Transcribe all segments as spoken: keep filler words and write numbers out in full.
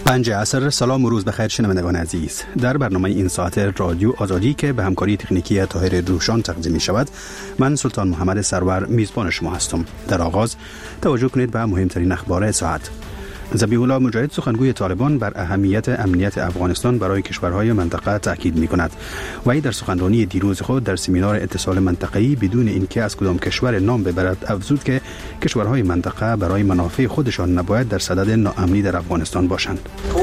پنج عصر. سلام و روز بخیر شنوندگان عزیز. در برنامه این ساعت رادیو آزادی که به همکاری تکنیکی طاهر روشان تقدیم می شود، من سلطان محمد سرور میزبان شما هستم. در آغاز توجه کنید به مهمترین اخبار ساعت. ذبیح الله مجاهد سخنگوی طالبان بر اهمیت امنیت افغانستان برای کشورهای منطقه تاکید می‌کند. وی در سخنرانی دیروز خود در سمینار اتصال منطقه‌ای بدون اینکه از کدام کشور نام ببرد افزود که کشورهای منطقه برای منافع خودشان نباید در صدد ناامنی در افغانستان باشند.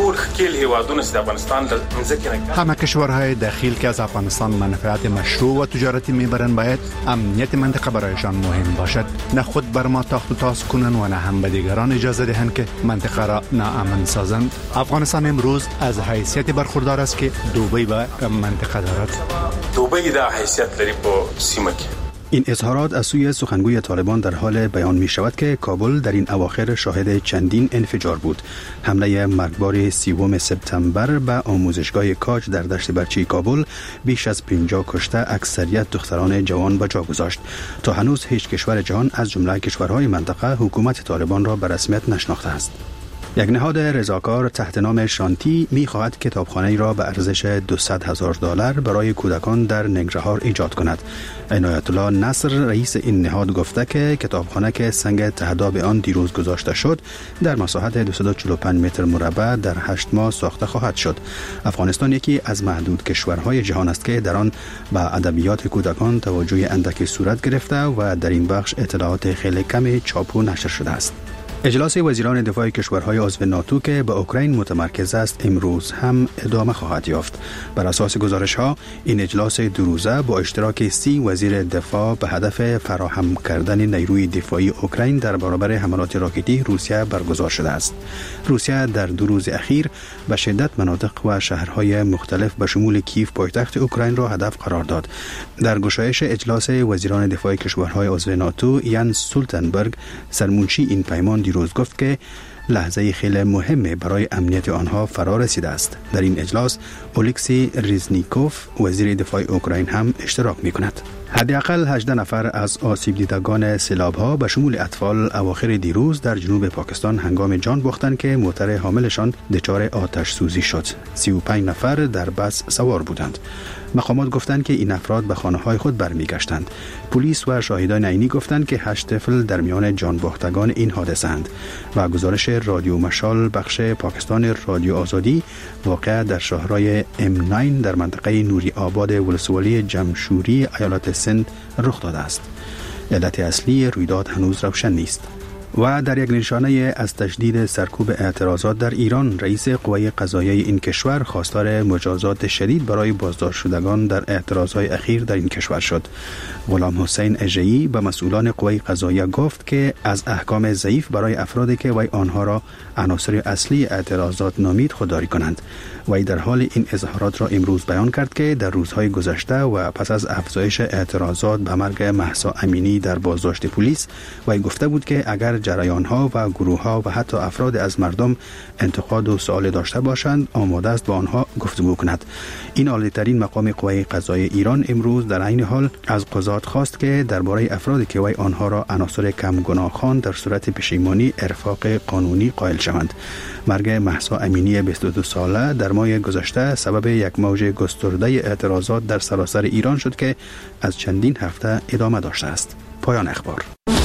همه کشورهای داخل که از افغانستان منفعت مشروع و تجارتی میبرند باید امنیت منطقه برایشان مهم باشد. نه خود بر ما تاخت و تاز کنند و نه هم به دیگران اجازه دهند که منطقه را ناامن سازند. افغانستان امروز از حیثیت برخوردار است که دوبی به منطقه دارد. دوبی دا حیثیت داری با سیمه. این اظهارات از سوی سخنگوی طالبان در حال بیان می شود که کابل در این اواخر شاهد چندین انفجار بود. حمله مرگبار سیوم سپتامبر به آموزشگاه کاج در دشت برچی کابل بیش از پنجاه کشته، اکثریت دختران جوان به جا گذاشت. تا هنوز هیچ کشور جهان از جمله کشورهای منطقه حکومت طالبان را به رسمیت نشناخته است. یک نهاد رضاکار تحت نام شانتی می خواهد کتابخانه‌ای را به ارزش دویست هزار دلار برای کودکان در ننگرهار ایجاد کند. عنایت الله نصر رئیس این نهاد گفته که کتابخانه که سنگ تهداب آن دیروز گذاشته شد در مساحت دویست و چهل و پنج متر مربع در هشت ماه ساخته خواهد شد. افغانستان یکی از معدود کشورهای جهان است که در آن به ادبیات کودکان توجه اندکی صورت گرفته و در این بخش اطلاعات خیلی کمی چاپ و نشر شده است. اجلاس وزیران دفاع کشورهای عضو ناتو که به اوکراین متمرکز است امروز هم ادامه خواهد یافت. بر اساس گزارش‌ها این اجلاس دو روزه با اشتراک سی وزیر دفاع به هدف فراهم کردن نیروی دفاعی اوکراین در برابر حملات راکتی روسیه برگزار شده است. روسیه در دو روز اخیر به شدت مناطق و شهرهای مختلف به شمول کیف پایتخت اوکراین را هدف قرار داد. در گشایش اجلاس وزیران دفاع کشورهای عضو ناتو یانس استولتنبرگ سرمنشی این پیمان روز گفت که لحظه خیلی مهمه برای امنیت آنها فرا رسیده است. در این اجلاس اولکسی ریزنیکوف وزیر دفاع اوکراین هم اشتراک می کند. حداقل هجده نفر از آسیب دیدگان سیلاب‌ها به شمول اطفال اواخر دیروز در جنوب پاکستان هنگام جان باختند که موتر حاملشان دچار آتش سوزی شد. سی و پنج نفر در بس سوار بودند. مقامات گفتند که این افراد به خانه‌های خود برمیگشتند. پلیس و شاهدان عینی گفتند که هشت طفل در میان جان باختگان این حادثه اند. و گزارش رادیو مشال بخش پاکستان رادیو آزادی واقع در شهرهای ام نه در منطقه نوری آباد ولسوالی جمشوری ایالت سند رخ داده است. علت اصلی رویداد هنوز روشن نیست. و در یک نشانه از تشدید سرکوب اعتراضات در ایران، رئیس قوه قضاییه این کشور خواستار مجازات شدید برای بازداشت شدگان در اعتراضات اخیر در این کشور شد. غلام حسین اژه‌ای به مسئولان قوه قضاییه گفت که از احکام ضعیف برای افرادی که وی آنها را عناصر اصلی اعتراضات نامید خودداری کنند. وی در حال این اظهارات را امروز بیان کرد که در روزهای گذشته و پس از افزایش اعتراضات به مرگ مهسا امینی در بازداشت پلیس، وی گفته بود که اگر جریان‌ها و گروه‌ها و حتی افراد از مردم انتقاد و سوال داشته باشند آماده است با آنها گفتگو کند. این عالی‌ترین مقام قوه قضاییه ایران امروز در عین حال از قضات خواست که درباره افرادی که وی آنها را عناصر کم گناه خواند در صورت پشیمانی ارفاق قانونی قائل شوند. مرگ مهسا امینی بیست و دو ساله در ماه گذشته سبب یک موج گسترده اعتراضات در سراسر ایران شد که از چندین هفته ادامه داشته است. پایان اخبار.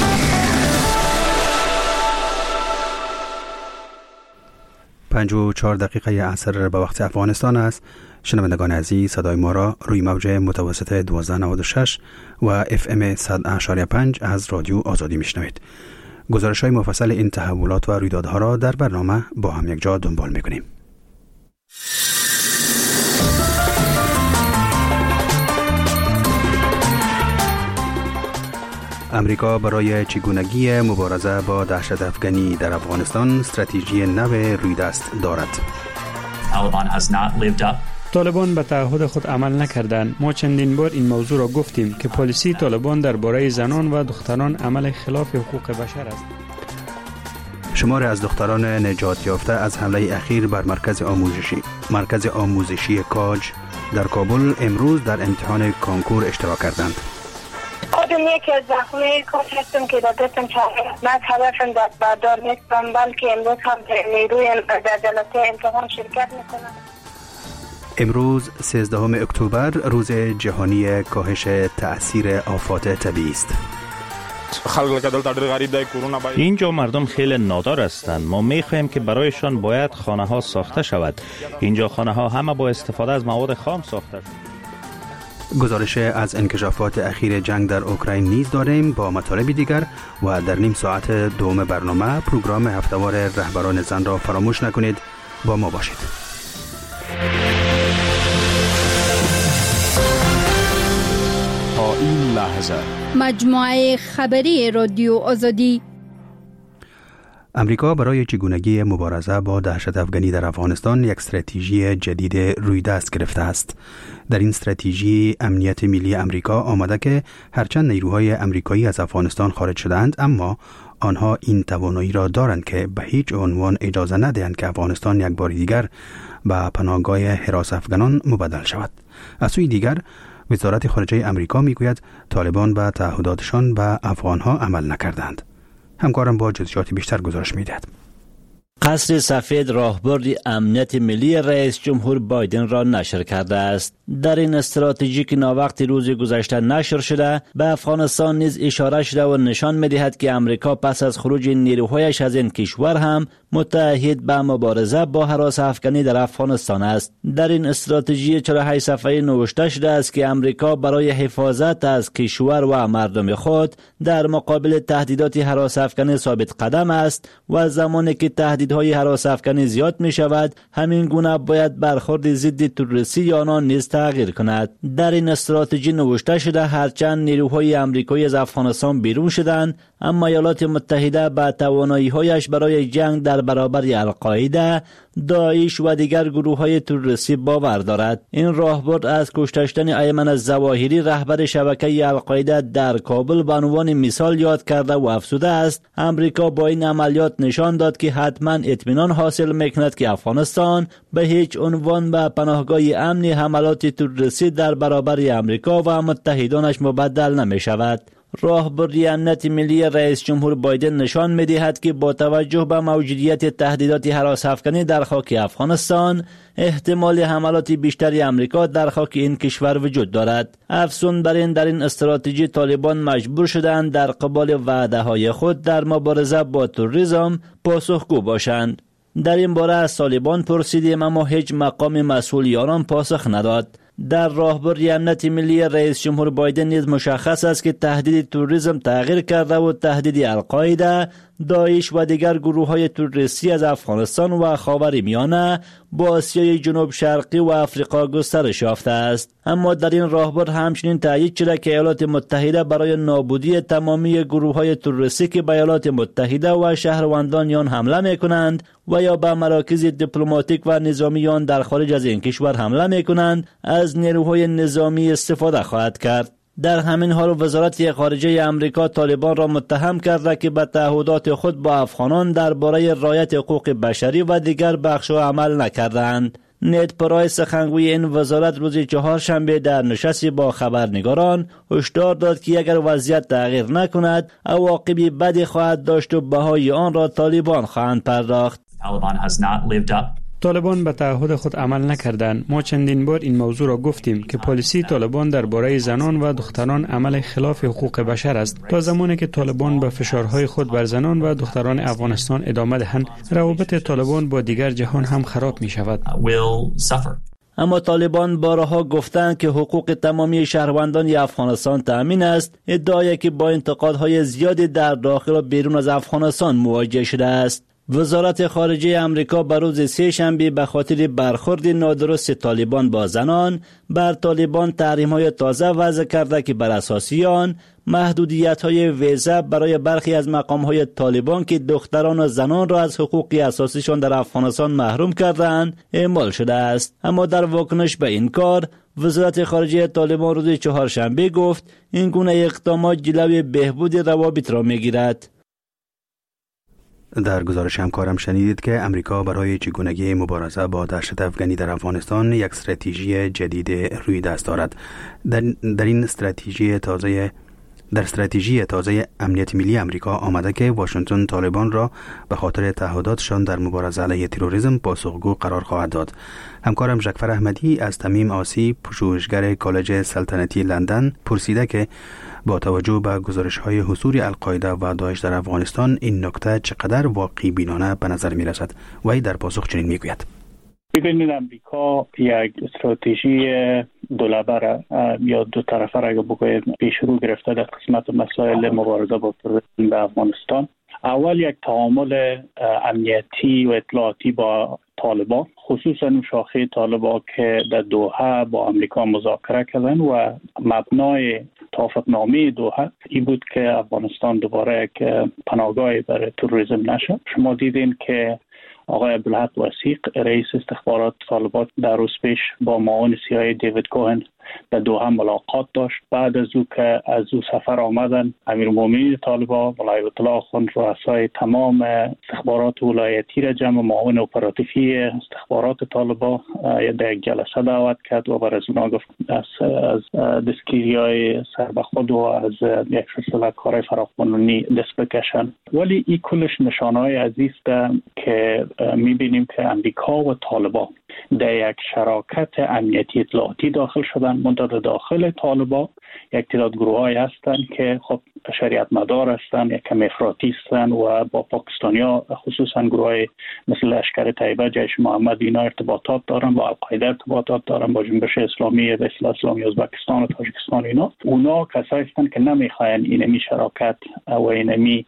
پنج و چهار دقیقه عصر به وقت افغانستان است. شنوندگان عزیز، صدای ما را روی موج متوسط دوازده نود و شش و اف ام صد و پنج از رادیو آزادی میشنوید. گزارش های مفصل این تحولات و رویدادها را در برنامه با هم یک جا دنبال میکنیم. امریکا برای چگونگی مبارزه با دهشت افغانی در افغانستان استراتژی نو رویدست دارد. طالبان به تعهد خود عمل نکردند. ما چندین بار این موضوع را گفتیم که پالیسی طالبان درباره زنان و دختران عمل خلاف حقوق بشر است. شماری از دختران نجات یافته از حمله اخیر بر مرکز آموزشی مرکز آموزشی کاج در کابل امروز در امتحان کانکور اشتراک کردند. خودم یکی از زخمی کار هستم که در دستم چاره من هدفم دست بردار نیستم، بلکه امروز هم نیروی در جلسه امتحان شرکت میکنم. امروز سیزدهم اکتبر روز جهانی کاهش تأثیر آفات طبیعی است. اینجا مردم خیلی نادار هستند. ما میخواهیم که برایشان باید خانه ها ساخته شود. اینجا خانه ها همه با استفاده از مواد خام ساخته شد. گزارش از انکشافات اخیر جنگ در اوکراین نیز داریم با مطالب دیگر و در نیم ساعت دوم برنامه پروگرام هفتهوار رهبران زن را فراموش نکنید. با ما باشید. تا این لحظه مجموعه خبری رادیو آزادی. امریکا برای چگونگی مبارزه با دهشت افغانی در افغانستان یک استراتژی جدید روی دست گرفته است. در این استراتژی امنیت ملی امریکا آمده که هرچند نیروهای امریکایی از افغانستان خارج شدند، اما آنها این توانایی را دارند که به هیچ عنوان اجازه ندهند که افغانستان یک بار دیگر به پناهگاه حراس افغانان مبدل شود. از سوی دیگر وزارت خارجه امریکا میگوید طالبان به تعهداتشان به افغانها عمل نکردند. همکارم با جزئیات بیشتر گزارش میدهد. قصر سفید راهبرد امنیت ملی رئیس جمهور بایدن را نشر کرده است. در این استراتژی که ناوقت روز گذشته نشر شده، به افغانستان نیز اشاره شده و نشان می‌دهد که امریکا پس از خروج نیروهایش از این کشور هم متعهد به مبارزه با هراس افغانی در افغانستان است. در این استراتژی چهل و هشت صفحه‌ای نوشته شده است که امریکا برای حفاظت از کشور و مردم خود در مقابل تهدیدات هراس افغانی ثابت قدم است و زمانی که تهدیدهای هراس افغانی زیاد می شود، همین گونه باید برخورد ضد تروریستی آنان نیز تغییر کند. در این استراتژی نوشته شده هرچند نیروهای امریکایی از افغانستان بیرون شدند، اما ایالات متحده به توانایی‌هایش برای جنگ در برابر القاعده، داعش و دیگر گروه‌های تروریستی باور دارد. این راهبرد از کشته شدن ایمن الظواهری رهبر شبکه القاعده در کابل به عنوان مثال یاد کرده و افزوده است امریکا با این عملیات نشان داد که حتما اطمینان حاصل می‌کند که افغانستان به هیچ عنوان به پناهگاه امن حملات تروریستی در برابر امریکا و متحدانش مبدل نمی‌شود. راهبردی امنیت ملی رئیس جمهور بایدن نشان می‌دهد که با توجه به موجودیت تهدیدات هراس افغانی در خاک افغانستان، احتمال حملات بیشتری امریکا در خاک این کشور وجود دارد. افزون بر این، در این استراتژی طالبان مجبور شدند در قبال وعده‌های خود در مبارزه با تروریسم پاسخگو باشند. در این باره از طالبان پرسیدیم اما هیچ مقام مسئولی آنان پاسخ نداد. در راهبردی امنیت ملی رئیس جمهور بایدن نیز مشخص است که تهدید تروریسم تغییر کرده و تهدید القاعده، داعش و دیگر گروه‌های تروریستی از افغانستان و خاورمیانه با آسیای جنوب شرقی و آفریقا گسترش یافته است. اما در این راهبرد همچنین تأیید شده که ایالات متحده برای نابودی تمامی گروه‌های تروریستی که به ایالات متحده و شهروندان آن حمله می‌کنند و یا به مراکز دیپلماتیک و نظامی آن در خارج از این کشور حمله می‌کنند، از نیروهای نظامی استفاده خواهد کرد. در همین حال وزارت خارجه امریکا طالبان را متهم کرده که به تعهدات خود با افغانان درباره رعایت حقوق بشری و دیگر بخش‌ها عمل نکردند. نید پرایس سخنگوی این وزارت روز چهارشنبه در نشستی با خبرنگاران هشدار داد که اگر وضعیت تغییر نکند عواقبی بدی خواهد داشت و بهای آن را طالبان خواهند پرداخت. طالبان به تعهد خود عمل نکردند. ما چندین بار این موضوع را گفتیم که پالیسی طالبان درباره زنان و دختران عمل خلاف حقوق بشر است. تا زمانی که طالبان به فشارهای خود بر زنان و دختران افغانستان ادامه دهند، روابط طالبان با دیگر جهان هم خراب می شود. اما طالبان بارها گفتند که حقوق تمامی شهروندان افغانستان تأمین است، ادعایی که با انتقادهای زیادی در داخل و بیرون از افغانستان مواجه شده است. وزارت خارجه امریکا بر روز سه شنبه به خاطر برخورد نادرست طالبان با زنان بر طالبان تحریم‌های تازه وضع کرده که بر اساس آن محدودیت‌های ویزا برای برخی از مقام‌های طالبان که دختران و زنان را از حقوق اساسیشان در افغانستان محروم کردند اعمال شده است. اما در واکنش به این کار، وزارت خارجه طالبان روز چهارشنبه گفت این گونه اقدامات جلوی بهبود روابط را می‌گیرد. در گزارش همکارم شنیدید که امریکا برای چگونگی مبارزه با دهشت افغانی در افغانستان یک استراتژی جدید روی دست دارد. در, در این استراتژی تازه در استراتژی تازه امنیت ملی امریکا آمده که واشنگتن طالبان را به خاطر تعهداتشان در مبارزه علیه تروریسم پاسخگو قرار خواهد داد. همکارم جعفر احمدی از تمیم آسی، پژوهشگر کالج سلطنتی لندن، پرسیده که با توجه به گزارش‌های حضور القاعده و داعش در افغانستان این نکته چقدر واقعی بینانه به نظر می‌رسد. وی در پاسخ چنین می‌گوید: ببینید، امریکا یک استراتژی دولبه یا دو طرفه را بگوید پیش رو گرفته در قسمت مسائل مبارزه با تروریسم در افغانستان. اول یک تعامل امنیتی و اطلاعاتی با طالبان، خصوصا شاخه طالبان که در دوحه با امریکا مذاکره کردن و مبنای توافقنامه دوحه این بود که افغانستان دوباره یک پناهگاه برای تروریسم نشد. شما دیدین که آقای عبدالحق وثیق رئیس استخبارات طالبان در روز پیش با معاون سی‌آی دیوید کوهن در دوحه ملاقات داشت. بعد از او که از او سفر آمدن امیرالمومنین طالبان مولای الله خان رؤسای تمام استخبارات ولایتی را جمع معاون اپراتیفی استخبارات طالبان در یک جلسه دعوت کرد و بر از اونا گفت از از دستگیری‌های سر به خود و از یک سلسله کارهای فراقانونی دست بکشن. ولی این کلش نشانه‌های عزیز است که می‌بینیم که امریکا و طالبان در یک شراکت امنیتی اطلاعاتی داخل شدن. منتها داخل طالبان یک تعداد گروه‌هایی هستند که خب شریعت مدار هستند، یک کم افراطی هستند و با پاکستانیا خصوصا گروه‌های مثل لشکر طیبه، جیش محمد اینا ارتباطات دارن، با القاعده ارتباطات دارن، با جنبش اسلامی به اصطلاح اسلامی ازبکستان و تاجیکستان. اینا اونا کسایی هستند که نمیخواین اینمی شراکت و اینمی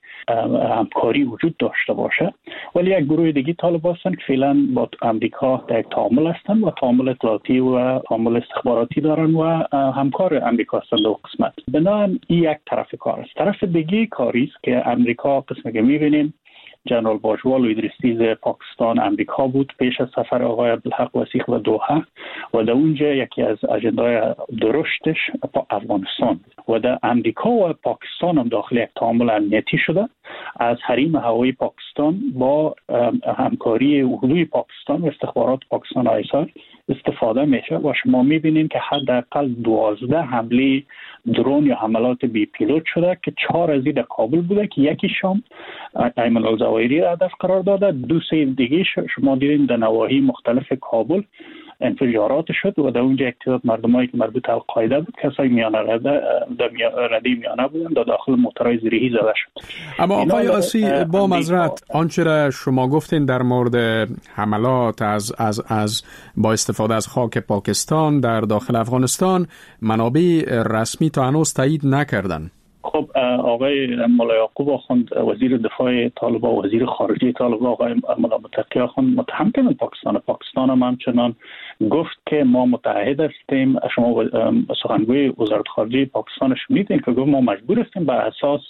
همکاری وجود داشته باشه. ولی یک گروه دیگه طالبان هستند که فعلا با امریکا در تعامل هستند و تعامل اطلاعاتی و تعامل استخباراتی دارن و همکار امریکا هستند دو قسمت. بنابراین این یک طرف کار است. طرف دیگه کاری است که امریکا قسمی که می‌بینیم جنرال باجوال و ادریسی پاکستان امریکا بود پیش از سفر آقای عبدالحق وثیق و دوحه و در اونجا یکی از اجندای درشتش افغانستان و در امریکا و پاکستان هم داخل یک تعامل امنیتی شده. از حریم هوایی پاکستان با همکاری اردوی پاکستان و استخبارات پاکستان آیسار استفاده میشه و شما میبینین که حداقل دوازده حمله درون یا حملات بی پیلوت شده که چهار از این در کابل بوده که یکی شام ایمن الزوایری را هدف قرار داده، دو سه دیگه شما دیدین در نواحی مختلف کابل انفجارات شد و در اونجا یک تعداد مردمایی که مربوط به القاعده بود کسای میانه رده در رده میانه بودن در داخل موتورهای زیرهی زده شد. اما آقای آسی با معذرت آنچه را شما گفتین در مورد حملات از از از با استفاده از خاک پاکستان در داخل افغانستان منابع رسمی تا هنوز تایید نکردن. خب آقای مولا یعقوب آخوند وزیر دفاع طالبان و وزیر خارجه طالبان آقای مولا متقی آخوند متهم کردن پاکستان. پاکستان هم همچنان گفت که ما متحد هستیم. شما سخنگوی وزارت خارجه پاکستان شنیدین که گفت ما مجبور هستیم بر اساس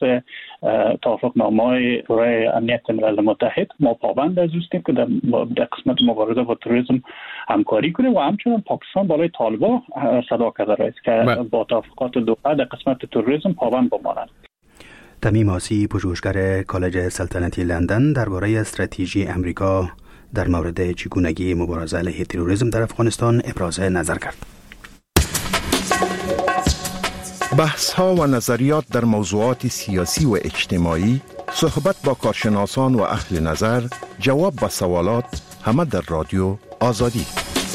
توافقنامه‌های شورای امنیت ملل متحد ما پابند از هستیم که در قسمت مبارزه با تروریسم همکاری کنیم و همچنان پاکستان بالای طالبان صدا کرده است که با توافقات دوحه در قسمت تروریسم پابند بمانند. تمیم آسی پژوهشگر کالج سلطنتی لندن درباره استراتژی امریکا در مورد چگونگی مبارزه علیه تروریسم در افغانستان ابراز نظر کرد. بحث ها و نظریات در موضوعات سیاسی و اجتماعی، صحبت با کارشناسان و اهل نظر، جواب به سوالات، همه در رادیو آزادی.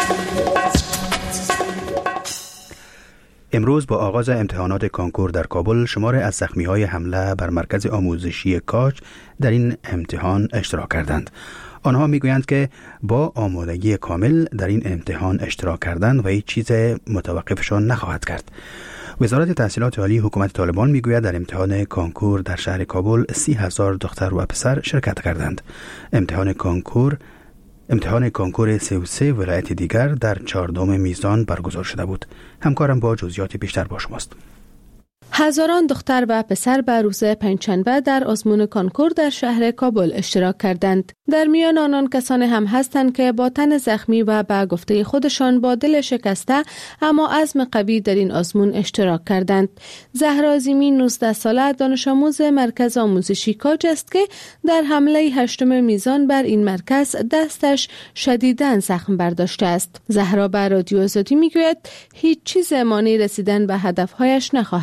امروز با آغاز امتحانات کانکور در کابل شمار از زخمی‌های حمله بر مرکز آموزشی کاج در این امتحان اشتراک کردند. آنها میگویند که با آمادگی کامل در این امتحان اشتراک کردند و هیچ چیز متوقفشان نخواهد کرد. وزارت تحصیلات عالی حکومت طالبان میگوید در امتحان کانکور در شهر کابل سی هزار دختر و پسر شرکت کردند. امتحان کانکور امتحان کانکور سه و سه ولایت دیگر در چهاردهم میزان برگزار شده بود. همکارم با جزئیات بیشتر با شماست. هزاران دختر و پسر به روز پنجشنبه در آزمون کانکور در شهر کابل اشتراک کردند. در میان آنان کسانی هم هستند که با تن زخمی و به گفته خودشان با دل شکسته اما عزم قوی در این آزمون اشتراک کردند. زهرا عظیمی نوزده ساله دانش آموز مرکز آموزشی کاج است که در حمله هشتم میزان بر این مرکز دستش شدیداً زخم برداشته است. زهرا به رادیو آزادی میگوید هیچ چیز مانع رسیدن به هدفهایش نخواهد شد.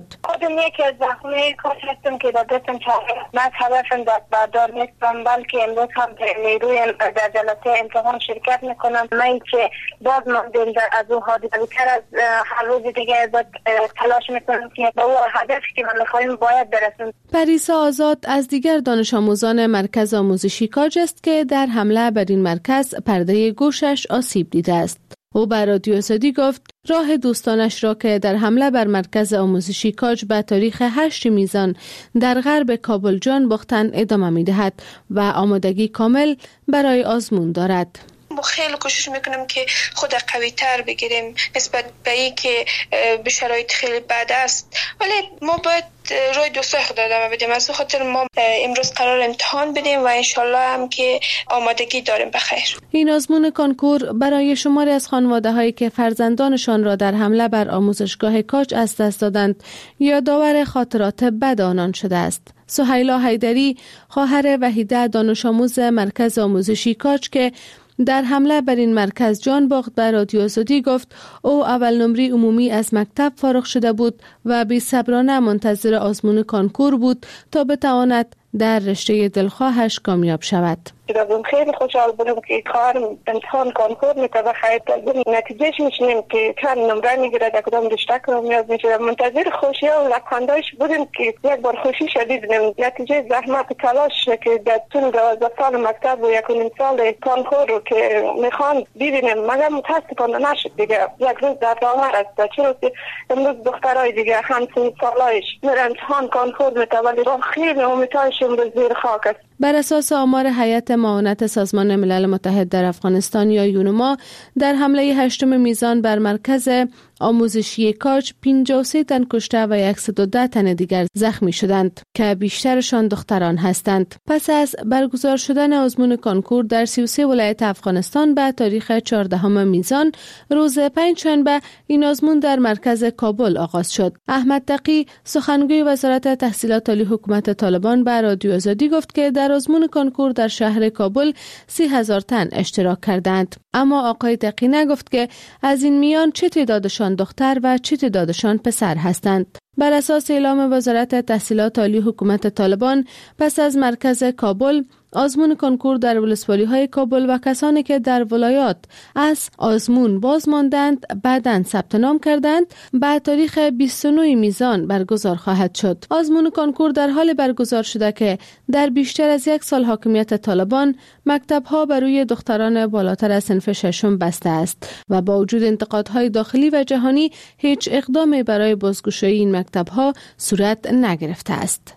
خودم یکی از زخمی کار هستم که در دستم چهار من هدفم دست بردار نیستم، بلکه امروز هم نیروی در جلسه امتحان شرکت میکنم. من که باز ماندیم در از او حادثه بیشتر از هر روز دیگه باید تلاش میکنم که به او هدفی که من میخوایم باید برسیم. پریسا آزاد از دیگر دانش آموزان مرکز آموزشی کاج است که در حمله بر این مرکز پرده گوشش آسیب دیده است. او بر رادیو آزادی گفت راه دوستانش را که در حمله بر مرکز آموزشی کاج به تاریخ هشت میزان در غرب کابل جان باختن ادامه می دهد و آمادگی کامل برای آزمون دارد. ما خیلی کوشش میکنیم که خود قوی تر بگیریم نسبت به این که به شرایط خیلی بد است، ولی ما باید روی دوستای خود ادامه بدیم. از خاطر ما امروز قرار امتحان بدیم و انشالله هم که آمادگی داریم بخیر. این آزمون کنکور برای شماری از خانواده هایی که فرزندانشان را در حمله بر آموزشگاه کاج از دست دادند یادآور خاطرات بد آنان شده است. سهیلا حیدری خواهر وحیده دانش آموز مرکز آموزشی کاج که در حمله بر این مرکز جان باخت به رادیو آزادی گفت او اول نمره عمومی از مکتب فارغ شده بود و بی‌صبرانه منتظر آزمون کنکور بود تا بتواند در رشته دلخواهش کامیاب شود. خیلی خوشحال بودم که کار امتحان کنکور میتونه خیلی نتیجهش میشنیم که چند نمره میگیره در کدام رشته کامیاب میشه. منتظر خوشی و لکانداش بودیم که یک بار خوشی شدید بودیم. نتیجه زحمت تلاش که در طول دوازده سال مکتب و یک و نیم سال کنکور رو که میخوان ببینیم مگر متاسفانه نشد دیگه. یک روز در آخر است چون امروز دخترای دیگه همسن سالایش میرن امتحان کنکور میتونه خیلی امیدوارش امروز زیر خاک است. بر اساس آمار هیئت معاونت سازمان ملل متحد در افغانستان یا یونما در حمله هشتم میزان بر مرکز آموزشی کاج پنجاه و سه تن کشته و صد و ده تن دیگر زخمی شدند که بیشترشان دختران هستند. پس از برگزار شدن آزمون کنکور در سی و سه ولایت افغانستان به تاریخ چهاردهم میزان روز پنجشنبه این آزمون در مرکز کابل آغاز شد. احمد تقی سخنگوی وزارت تحصیلات عالی حکومت طالبان به رادیو آزادی گفت که در آزمون کنکور در شهر کابل سی هزار تن اشتراک کردند. اما آقای تقی نگفت که از این میان چه تعدادشان دختر و چه تعدادشان پسر هستند. بر اساس اعلام وزارت تحصیلات عالی حکومت طالبان پس از مرکز کابل آزمون کنکور در ولسوالی های کابل و کسانی که در ولایات از آزمون باز ماندند بعداً ثبت نام کردند به تاریخ بیست و نه میزان برگزار خواهد شد. آزمون کنکور در حال برگزار شده که در بیشتر از یک سال حاکمیت طالبان مکتب‌ها بر روی دختران بالاتر از صنف ششم بسته است و با وجود انتقادهای داخلی و جهانی هیچ اقدامی برای بازگشایی این مکتب‌ها صورت نگرفته است.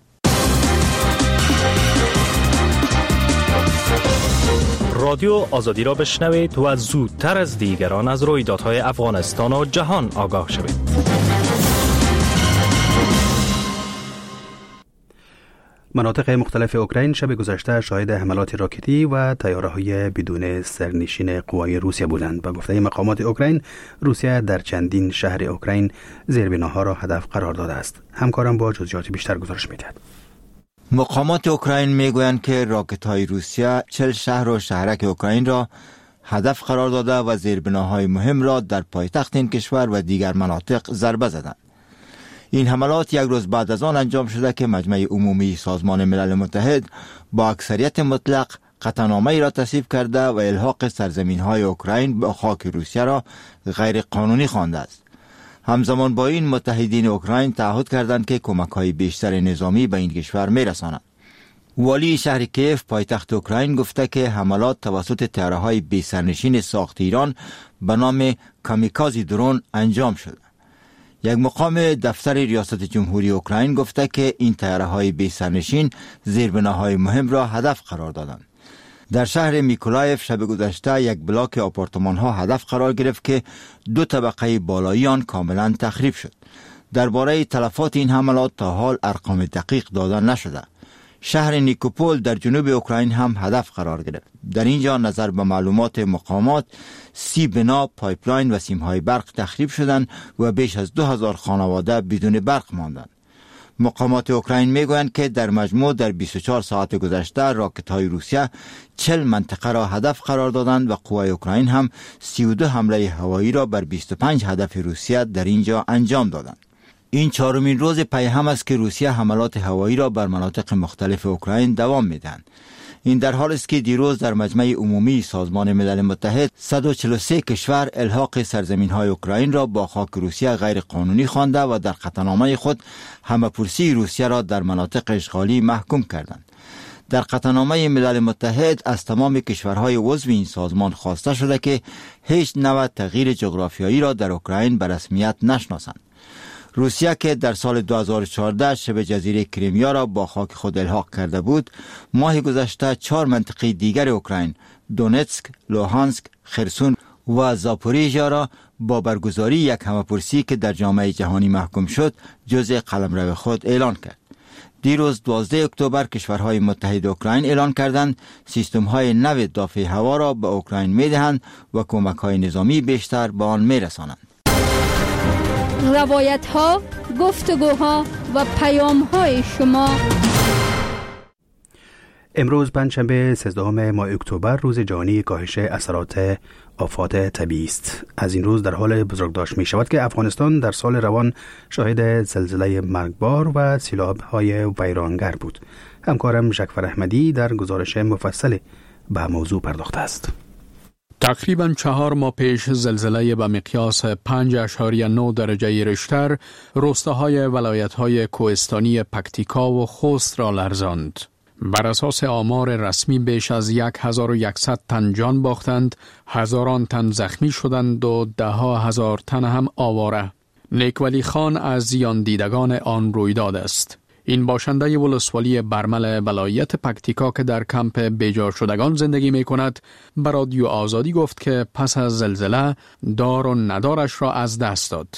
رادیو آزادی را بشنوید و زودتر از دیگران از رویدادهای افغانستان و جهان آگاه شوید. مناطق مختلف اوکراین شب گذشته شاهد حملات راکتی و طیاره‌های بدون سرنشین قوای روسیه بودند. به گفته مقامات اوکراین، روسیه در چندین شهر اوکراین زیربناها را هدف قرار داده است. همکارم با جزئیات بیشتر گزارش می‌دهد. مقامات اوکراین میگویند که راکت‌های روسیه چهل شهر و شهرک اوکراین را هدف قرار داده و زیربناهای مهم را در پایتخت این کشور و دیگر مناطق ضربه زدند. این حملات یک روز بعد از آن انجام شده که مجمع عمومی سازمان ملل متحد با اکثریت مطلق قطعنامه‌ای را تصویب کرده و الحاق سرزمین‌های اوکراین به خاک روسیه را غیر قانونی خوانده است. همزمان با این متحدین اوکراین تعهد کردند که کمک‌های بیشتر نظامی به این کشور می‌رسانند. والی شهر کیف پایتخت اوکراین گفته که حملات توسط طیاره‌های بی سرنشین ساخت ایران به نام کامیکازی درون انجام شد. یک مقام دفتر ریاست جمهوری اوکراین گفته که این طیاره‌های بی سرنشین زیربناهای مهم را هدف قرار دادند. در شهر میکولایف شب گذشته یک بلاک آپارتمان‌ها هدف قرار گرفت که دو طبقه بالایی آن کاملا تخریب شد. درباره تلفات این حملات تا حال ارقام دقیق داده نشده. شهر نیکوپول در جنوب اوکراین هم هدف قرار گرفت. در اینجا نظر به معلومات مقامات سی بنا، پایپلاین و سیم‌های برق تخریب شدند و بیش از دو هزار خانواده بدون برق ماندند. مقامات اوکراین میگویند که در مجموع در بیست و چهار ساعت گذشته راکت‌های روسیه چهل منطقه را هدف قرار دادند و قوای اوکراین هم سی و دو حمله هوایی را بر بیست و پنج هدف روسیه در اینجا انجام دادند. این چهارمین روز پی هم است که روسیه حملات هوایی را بر مناطق مختلف اوکراین دوام می‌دهد. این در حالی است که دیروز در مجمع عمومی سازمان ملل متحد صد و چهل و سه کشور الحاق سرزمین‌های اوکراین را با خاک روسیه غیر قانونی خوانده و در قطعنامه خود همه‌پرسی روسیه را در مناطق اشغالی محکوم کردند. در قطعنامه ملل متحد از تمام کشورهای عضو این سازمان خواسته شده که هیچ نوع تغییر جغرافیایی را در اوکراین به رسمیت نشناسند. روسیه که در سال دو هزار و چهارده شبه جزیره کریمیا را با خاک خود الحاق کرده بود، ماه گذشته چهار منطقه دیگر اوکراین، دونتسک، لوهانسک، خرسون و زاپوریژیا را با برگزاری یک همه‌پرسی که در جامعه جهانی محکوم شد، جزء قلمرو خود اعلان کرد. دیروز دوازده اکتبر کشورهای متحد اوکراین اعلان کردند سیستم‌های نو دافع هوا را به اوکراین می‌دهند و کمک‌های نظامی بیشتر به آن می‌رسانند. روایت ها، گفتگوها و پیام های شما. امروز پنجشنبه سیزدهم ماه اکتبر روز جهانی کاهش اثرات آفات طبیعی است. از این روز در حال بزرگداشت می شود که افغانستان در سال روان شاهد زلزله مرگبار و سیلاب‌های ویرانگر بود. همکارم جعفر احمدی در گزارش مفصل به موضوع پرداخته است. تقریباً چهار ماه پیش زلزله به مقیاس پنج اشاریه نه درجه ریشتر روستاهای ولایت‌های کوهستانی پکتیکا و خوست را لرزاند. بر اساس آمار رسمی بیش از هزار و صد تن جان باختند، هزاران تن زخمی شدند و ده ها هزار تن هم آواره. نیکولی خان از زیان دیدگان آن رویداد است. این باشنده ولسوالی برمل ولایت پکتیکا که در کمپ بیجا شدگان زندگی می کند، به رادیو آزادی گفت که پس از زلزله دار و ندارش را از دست داد.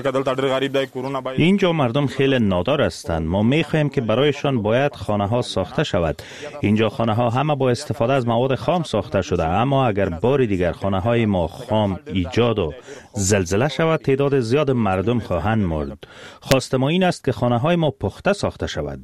اینجا مردم خیلی نادار هستند. ما می خواهیم که برایشان باید خانه ها ساخته شود. اینجا خانه ها همه با استفاده از مواد خام ساخته شده، اما اگر بار دیگر خانه های ما خام ایجاد و زلزله شود، تعداد زیاد مردم خواهند مرد. خواست ما این است که خانه های ما پخته ساخته شود.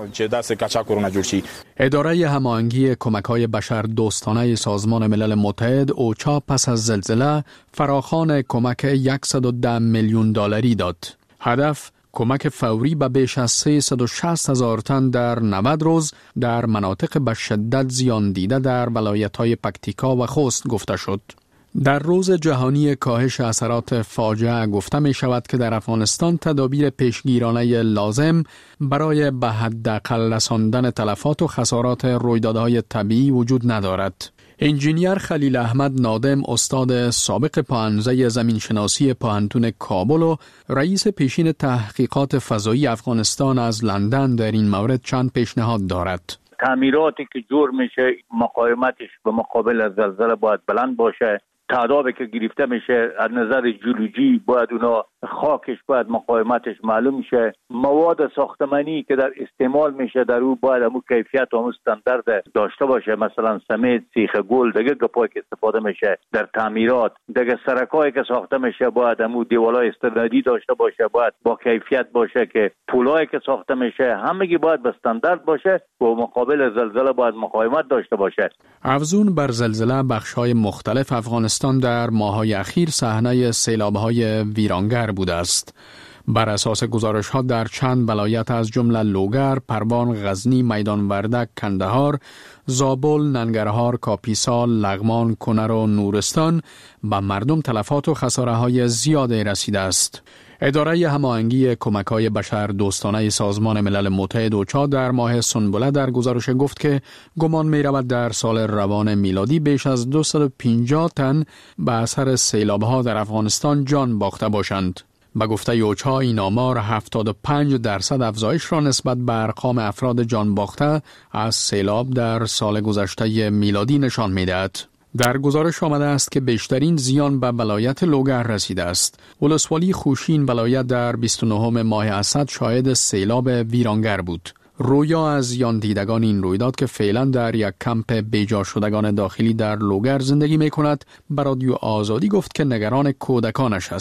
اداره هماهنگی کمک‌های بشر دوستانه سازمان ملل متحد اوچا پس از زلزله فراخوان کمک صد و ده میلیون دلاری داد. هدف کمک فوری به بیش از سیصد و شصت هزار تن در نود روز در مناطق به شدت زیان دیده در ولایت‌های پکتیکا و خوست گفته شد. در روز جهانی کاهش اثرات فاجعه گفته می شود که در افغانستان تدابیر پیشگیرانه لازم برای به حداقل رساندن تلفات و خسارات رویدادهای طبیعی وجود ندارد. انجینیر خلیل احمد نادم، استاد سابق پاهنزه زمینشناسی پاهنتون کابل و رئیس پیشین تحقیقات فضایی افغانستان از لندن، در این مورد چند پیشنهاد دارد. تعمیراتی که جور میشه مقاومتش به مقابل از زلزله باید بلند باشه. تعدادی که گرفته میشه از نظر جیولوژی باید اونا خاکش باید مقاومتش معلوم شه. مواد ساختمانی که در استعمال میشه در او باید همون کیفیت و همون استاندارد داشته باشه. مثلا سمید، سیخ گل، دیگه گپایی که استفاده میشه در تعمیرات، دیگه سرکایی که ساخته میشه باید همون دیوالای استنادی داشته باشه، باید با کیفیت باشه. که پولایی که ساخته میشه همگی باید به استاندارد باشه و مقابل زلزله باید مقاومت داشته باشه. افزون بر زلزله بخش‌های مختلف افغانستان در ماه‌های اخیر صحنه سیلاب‌های ویرانگر بوده است. بر اساس گزارش‌ها در چند ولایت از جمله لوگر، پروان، غزنی، میدان وردک، کندهار، زابل، ننگرهار، کاپیسا، لغمان، کنر و نورستان به مردم تلفات و خساره‌های زیادی رسیده است. اداره هماهنگی کمک‌های بشر دوستانه سازمان ملل متحد اوچا در ماه سنبله در گزارش گفت که گمان می‌رود در سال روان میلادی بیش از دویست و پنجاه تن به اثر سیلاب‌ها در افغانستان جان باخته باشند. به گفته اوچا این آمار هفتاد و پنج درصد افزایش را نسبت به ارقام افراد جان باخته از سیلاب در سال گذشته میلادی نشان می‌دهد. در گزارش آمده است که بیشترین زیان به ولایت لوگر رسیده است. ولسوالی خوشین ولایت در بیست و نهم ماه اسد شاهد سیلاب ویرانگر بود. رویا از زیان دیدگان این رویداد که فعلا در یک کمپ بیجا شدگان داخلی در لوگر زندگی می کند، به رادیو آزادی گفت که نگران کودکانش است.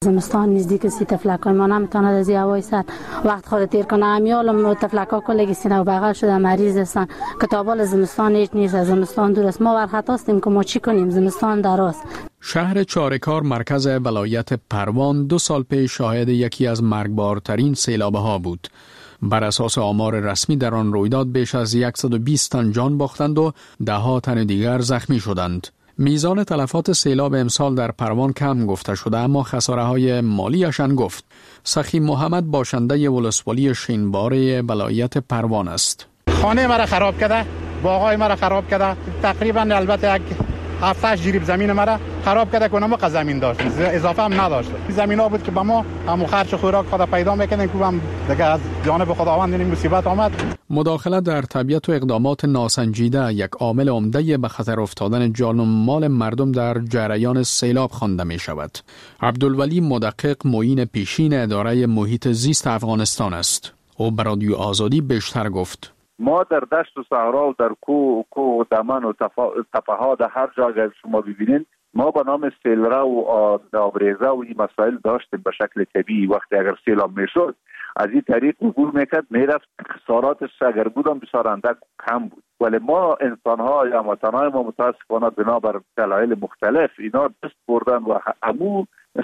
زمستان نزدیک سی تفلک ما نمیتونه از هوای سرد وقت خود تیر کنه. امیال تفلک ها کلگی سینه و بغل شده مریض هستن. کتابال زمستان هیچ نیست، از زمستان دور است. ما بر خطا هستیم که ما چی کنیم، زمستان دراست. شهر چاره‌کار مرکز ولایت پروان دو سال پیش شاهد یکی از مرگبارترین سیلاب‌ها بود. بر اساس آمار رسمی در آن رویداد بیش از صد و بیست تن جان باختند و ده ها تن دیگر زخمی شدند. میزان تلفات سیلاب امسال در پروان کم گفته شده، اما خساره‌های مالیشان گفت. سخی محمد باشنده ولسوالی شینباره ولایت پروان است. خانه مرا خراب کرده، باغای مرا خراب کرده. تقریبا البته یک هفتش جریب زمین مرا خراب کرده که ما زمین داشت، اضافه هم نداشت. زمینا بود که با ما هم خرج خوراک خود پیدا میکنیم که هم دیگه از جانب خداوند این مصیبت آمد. مداخله در طبیعت و اقدامات ناسنجیده یک عامل عمده به خطر افتادن جان و مال مردم در جریان سیلاب خوانده می شود. عبدالولی مدقق معین پیشین اداره محیط زیست افغانستان است. او به رادیو آزادی بیشتر گفت. ما در دشت و صحرا و در کوه و کوه و دمن و تپه ها در هر جا اگر شما ببینید ما به نام سیلرا و آبریزه و این مسائل داشتیم به شکل طبیعی. وقتی اگر سیلاب میشد از این طریق عبور میکرد میرفت، خساراتش اگر بودم بسیار اندک کم بود. ولی ما انسان ها یا وطنهای ما متاسفانه بنابر دلایل مختلف اینا دست بردن و همو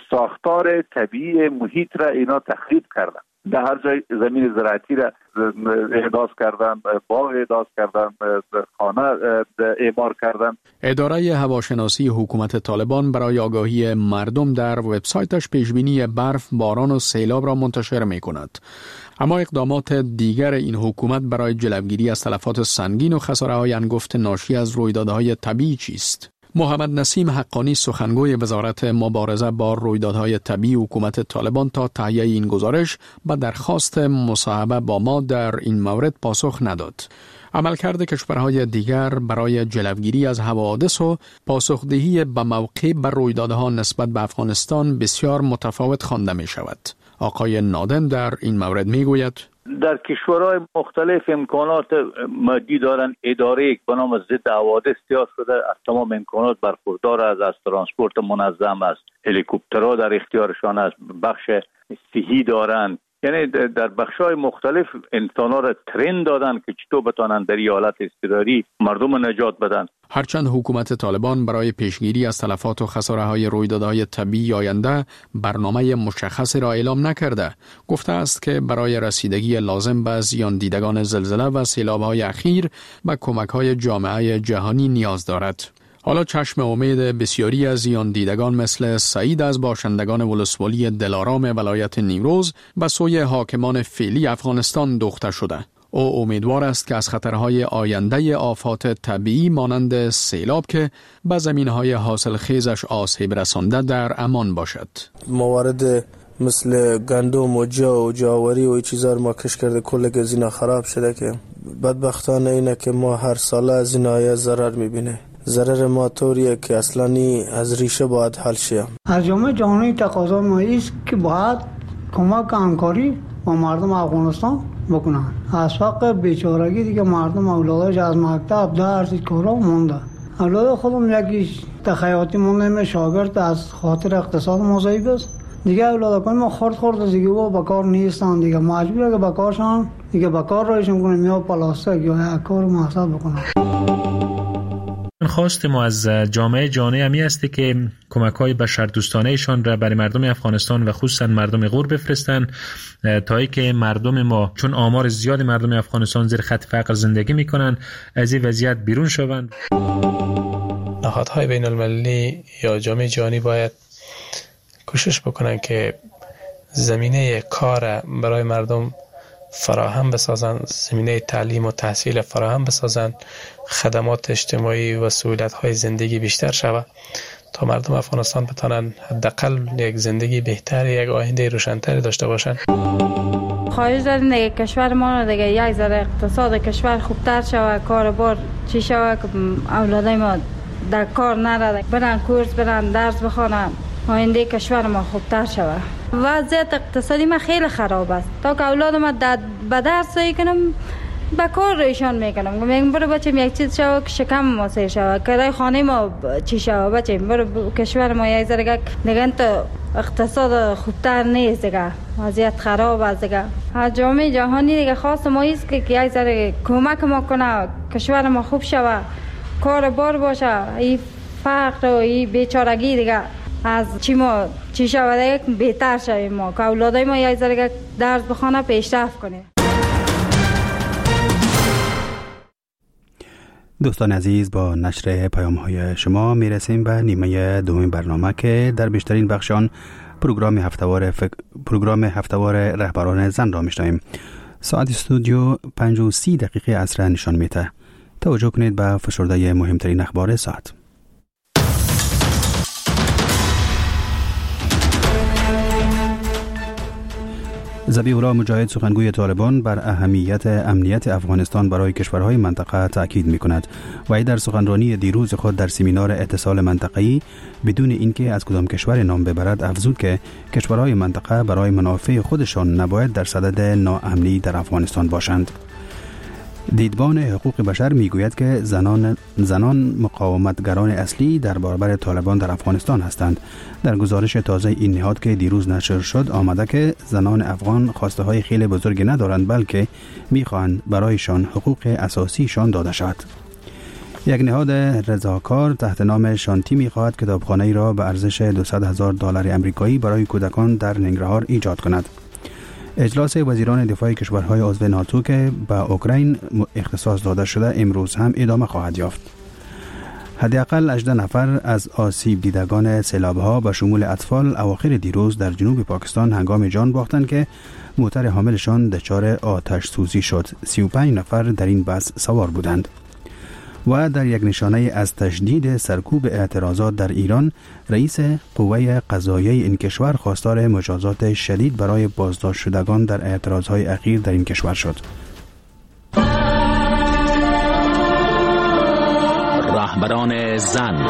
ساختار طبیعی محیط را اینا تخریب کردن. در هر جای زمین زراعتی را احداث کردن، باغ احداث کردن، خانه اعمار کردن. اداره هواشناسی حکومت طالبان برای آگاهی مردم در وبسایتش پیشبینی برف، باران و سیلاب را منتشر می کند. اما اقدامات دیگر این حکومت برای جلوگیری از تلفات سنگین و خساره‌های انگفت ناشی از رویدادهای طبیعی چیست؟ محمد نسیم حقانی سخنگوی وزارت مبارزه با رویدادهای طبیعی حکومت طالبان تا تهیه این گزارش به درخواست مصاحبه با ما در این مورد پاسخ نداد. عملکرد کشورهای دیگر برای جلوگیری از حوادث و پاسخدهی به موقع بر رویدادها نسبت به افغانستان بسیار متفاوت خوانده می شود. آقای نادم در این مورد می گوید در کشورهای مختلف امکانات مادی دارن. اداره به نام ضد حوادث تیار شده، از تمام امکانات برخوردار است، از ترانسپورت منظم است، هلیکوپترها در اختیارشان است، بخش صحی دارن. یعنی در بخش‌های مختلف انسان‌ها را ترین دادن که چطور بتانن در این حالت اضطراری مردم نجات بدن. هرچند حکومت طالبان برای پیشگیری از تلفات و خساره‌های رویدادهای طبیعی آینده برنامه مشخصی را اعلام نکرده، گفته است که برای رسیدگی لازم به زیان دیدگان زلزله و سیلاب‌های اخیر به کمک‌های جامعه جهانی نیاز دارد. حالا چشم امید بسیاری از زیان دیدگان مثل سعید از باشندگان ولسوالی دلارام ولایت نیمروز به سوی حاکمان فعلی افغانستان دوخته شده. او امیدوار است که از خطرهای آینده آفات طبیعی مانند سیلاب که به زمینهای حاصل خیزش آسیب رسانده در امان باشد. موارد مثل گندم و جا و جاوری و این چیزا رو ما کش کرده، کل گزینا خراب شده که بدبختانه اینه که ما هر سال از این آیه ضرر میبینه. ضرر ما طوریه که اصلانی از ریشه باید حل شه. از جامعه جهانی تقاضا ما است که باید کمک همکاری با مردم افغانستان بکنن. از فقر بیچارگی دیگه مردم اولادش از مکتب درس کارا مونده. اولاد خودم یکی تخیاتی مونده، شاگرد از خاطر اقتصاد ما ضعیف است. دیگه اولاد ما خرد خرد دیگه و با کار نیستن، دیگه مجبوره که با کارشان دیگه با کار روشون کنیم یا پلاستیک یا یک کار محصول بکنن. خواست ما از جامعه جهانی همی است که کمک‌های بشردوستانه‌شان را برای مردم افغانستان و خصوصا مردم غور بفرستن تا ای که مردم ما، چون آمار زیاد مردم افغانستان زیر خط فقر زندگی میکنن، از این وضعیت بیرون شوند. نهادهای بین المللی یا جامعه جهانی باید کوشش بکنن که زمینه کار برای مردم فراهم بسازن، زمینه تعلیم و تحصیل فراهم بسازن، خدمات اجتماعی و سهولت‌های زندگی بیشتر شود تا مردم افغانستان بتانن حداقل یک زندگی بهتر، یک آینده روشن‌تری داشته باشن. خواهش داریم دیگه کشور ما دیگه یک ذره اقتصاد کشور خوبتر شود، کار بار چی شود که اولادای ما در کار نره، برن کورس، برن درس بخونن، آینده کشور ما خوبتر شود. وضعیت اقتصادی ما خیلی خراب است. تا که اولاد ما به درس کنم با کار ایشان میکنم. میگم برو بچه یک چیز شو که شکم ما سیر شو، کرای خانه ما چی شو بچه، برو کشور ما یک ذره دیگه تو اقتصاد خوبتر نیست دیگه، وضعیت خراب است دیگه. جامعه جهانی دیگه خواست ما است که یک ذره کمک ما کنه، کشور ما خوب شوه، کار بار باشه، این فقر و این بیچارگی دیگه از چی ما چی شوه دیگه بهتر شویم، ما که اولادای ما یک ذره درس بخونه پیشرفت کنه. دوستان عزیز، با نشر پیام های شما می رسیم به نیمه دوم برنامه که در بیشترین بخشان پروگرام هفتهوار فک... پروگرام هفتهوار رهبران زن را میشنویم. ساعت استودیو پنج و سی دقیقه عصر نشان میده. توجه کنید به فشرده مهمترین اخبار ساعت. ذبیح الله مجاهد سخنگوی طالبان بر اهمیت امنیت افغانستان برای کشورهای منطقه تاکید می‌کند و ای در سخنرانی دیروز خود در سمینار اتصال منطقه‌ای بدون اینکه از کدام کشور نام ببرد افزود که کشورهای منطقه برای منافع خودشان نباید در صدد ناامنی در افغانستان باشند. دیدبان حقوق بشر میگوید که زنان زنان مقاومتگران اصلی در برابر طالبان در افغانستان هستند. در گزارش تازه این نهاد که دیروز نشر شد آمده که زنان افغان خواسته های خیلی بزرگی ندارند، بلکه میخواهند برایشان حقوق اساسیشان داده شود. یک نهاد رضاکار تحت نام شانتی میخواهد کتابخانه‌ای را به ارزش دویست هزار دلار آمریکایی برای کودکان در ننگرهار ایجاد کند. اجلاس وزیران دفاع کشورهای عضو ناتو که به اوکراین اختصاص داده شده امروز هم ادامه خواهد یافت. حداقل هجده نفر از آسیب دیدگان سیلاب‌ها به شمول اطفال اواخر دیروز در جنوب پاکستان هنگام جان باختند که موتر حاملشان دچار آتش سوزی شد. سی و پنج نفر در این بس سوار بودند. و در یک نشانه از تشدید سرکوب اعتراضات در ایران، رئیس قوه قضاییه این کشور خواستار مجازات شدید برای بازداشت شدگان در اعتراضهای اخیر در این کشور شد. رهبران زن.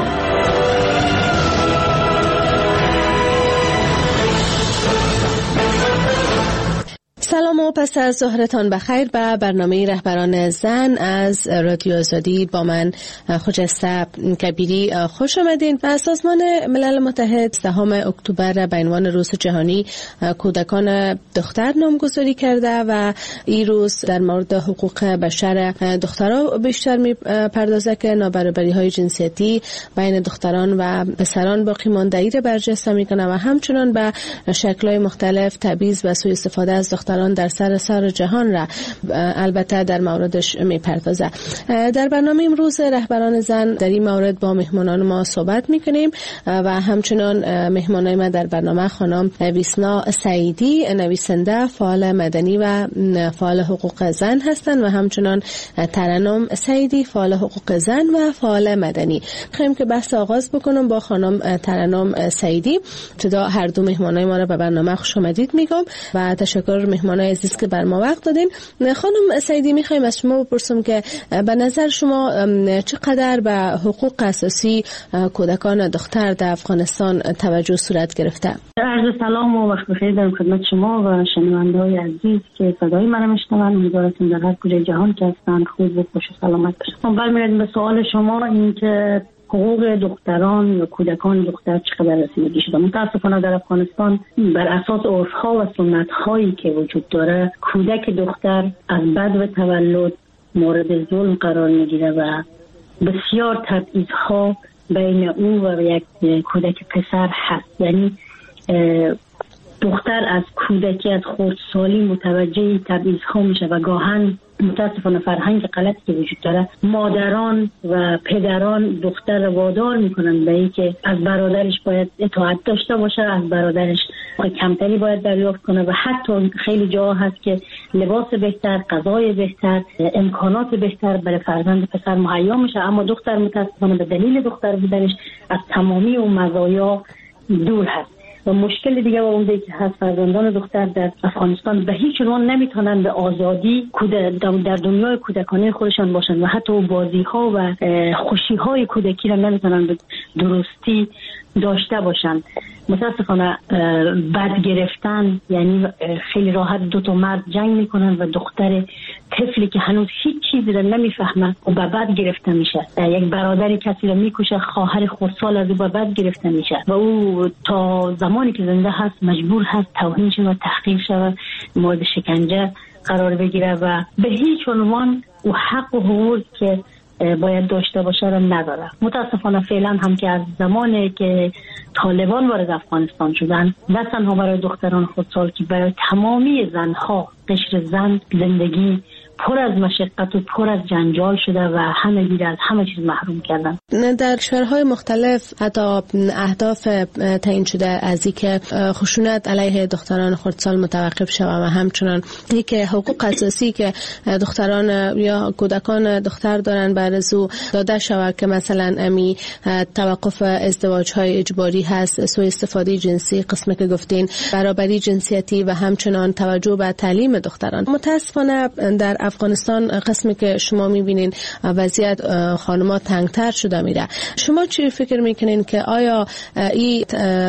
سلام و پس از ظهرتان بخیر به برنامه رهبران زن از رادیو آزادی با من خجسته کبیری خوش آمدین. و سازمان ملل متحد سوم اکتبر به عنوان روز جهانی کودکان دختر نامگذاری کرده و این روز در مورد حقوق بشر دخترها بیشتر می پردازه که نابرابری های جنسیتی بین دختران و پسران باقی ماندگی را برجسته میکنه و همچنان به شکل‌های مختلف تبعیض و سوء استفاده از دختران در سراسر جهان را البته در موردش میپردازه. در برنامه امروز رهبران زن در این مورد با مهمانان ما صحبت میکنیم و همچنان مهمانان ما در برنامه خانم ویسنا سعیدی، نویسنده، فعال مدنی و فعال حقوق زن هستند و همچنان ترنم سعیدی، فعال حقوق زن و فعال مدنی. خواهیم که بحث آغاز بکنم با خانم ترنم سعیدی. ابتدا هر دو مهمانان ما را به برنامه خوش آمدید میگم و تشکر مهمانان عزیز که بر ما وقت دادین. خانم سعیدی، میخوایم از شما بپرسم که به نظر شما چقدر به حقوق اساسی کودکان دختر در افغانستان توجه صورت گرفته؟ عرض سلام و وقت بخیر دارم خدمت شما و شنونده‌های عزیز که صدای من میشنوند. امیدوارم در هر کجای جهان که هستند خوب و خوش و سلامت باشند. برمیگردیم به سوال شما، این که حقوق دختران یا کودکان دختر چقدر رسیدگی شده. متاسفانه در افغانستان بر اساس عرف‌ها و سنت‌هایی که وجود داره کودک دختر از بدو تولد مورد ظلم قرار میگیره و بسیار تبعیض‌ها بین او و یک کودک پسر هست. یعنی دختر از کودکی از خردسالی متوجه تبعیض‌ها میشه و گاهن متاسفانه فرهنگ غلطی که وجود داره مادران و پدران دختر رو وادار میکنن به اینکه از برادرش باید اطاعت داشته باشه، از برادرش کمتری باید دریافت کنه و حتی خیلی جا هست که لباس بهتر، غذای بهتر، امکانات بهتر برای فرزند پسر مهیا میشه، اما دختر متاسفانه به دلیل دختر بودنش از تمامی اون مزایا دور هست. و مشکل دیگه و اون که هست فرزندان دختر در افغانستان به هیچ عنوان نمیتونن به آزادی در دنیای کودکانه خودشان باشن و حتی بازی ها و خوشی های کودکی را نمیتونن به درستی داشته باشن. متاسفانه بد گرفتن، یعنی خیلی راحت دو تا مرد جنگ میکنن و دختر طفلی که هنوز هیچ چیزی را نمیفهمه و به بعد گرفته میشه، یک برادری کسی را میکشه، خواهر خردسال از او به بعد گرفته میشه و او تا زمانی که زنده هست مجبور هست توهین شود، تحقیر شود، مورد شکنجه قرار بگیره و به هیچ عنوان او حق و حقوقی که باید داشته باشه را نداره. متاسفانه فعلا هم که از زمانی که طالبان وارد افغانستان شدن، نه تنها برای دختران خردسال که برای تمامی زنها قشر زن زندگی پر از مشقت و پر از جنجال شده و همه گیر از همه چیز محروم کردن. در کشورهای مختلف حتی اهداف تعیین شده از اینکه خشونت علیه دختران خردسال متوقف شود و همچنان اینکه حقوق اساسی که دختران یا کودکان دختر دارن بر ازو داده شود که مثلا امی توقف ازدواج های اجباری هست، سوء استفاده جنسی، قسمی که گفتین برابری جنسیتی و همچنان توجه به تعلیم دختران. متاسفانه در افغانستان قسمی که شما میبینین وضعیت خانم‌ها تنگتر شده میره. شما چی فکر میکنین که آیا این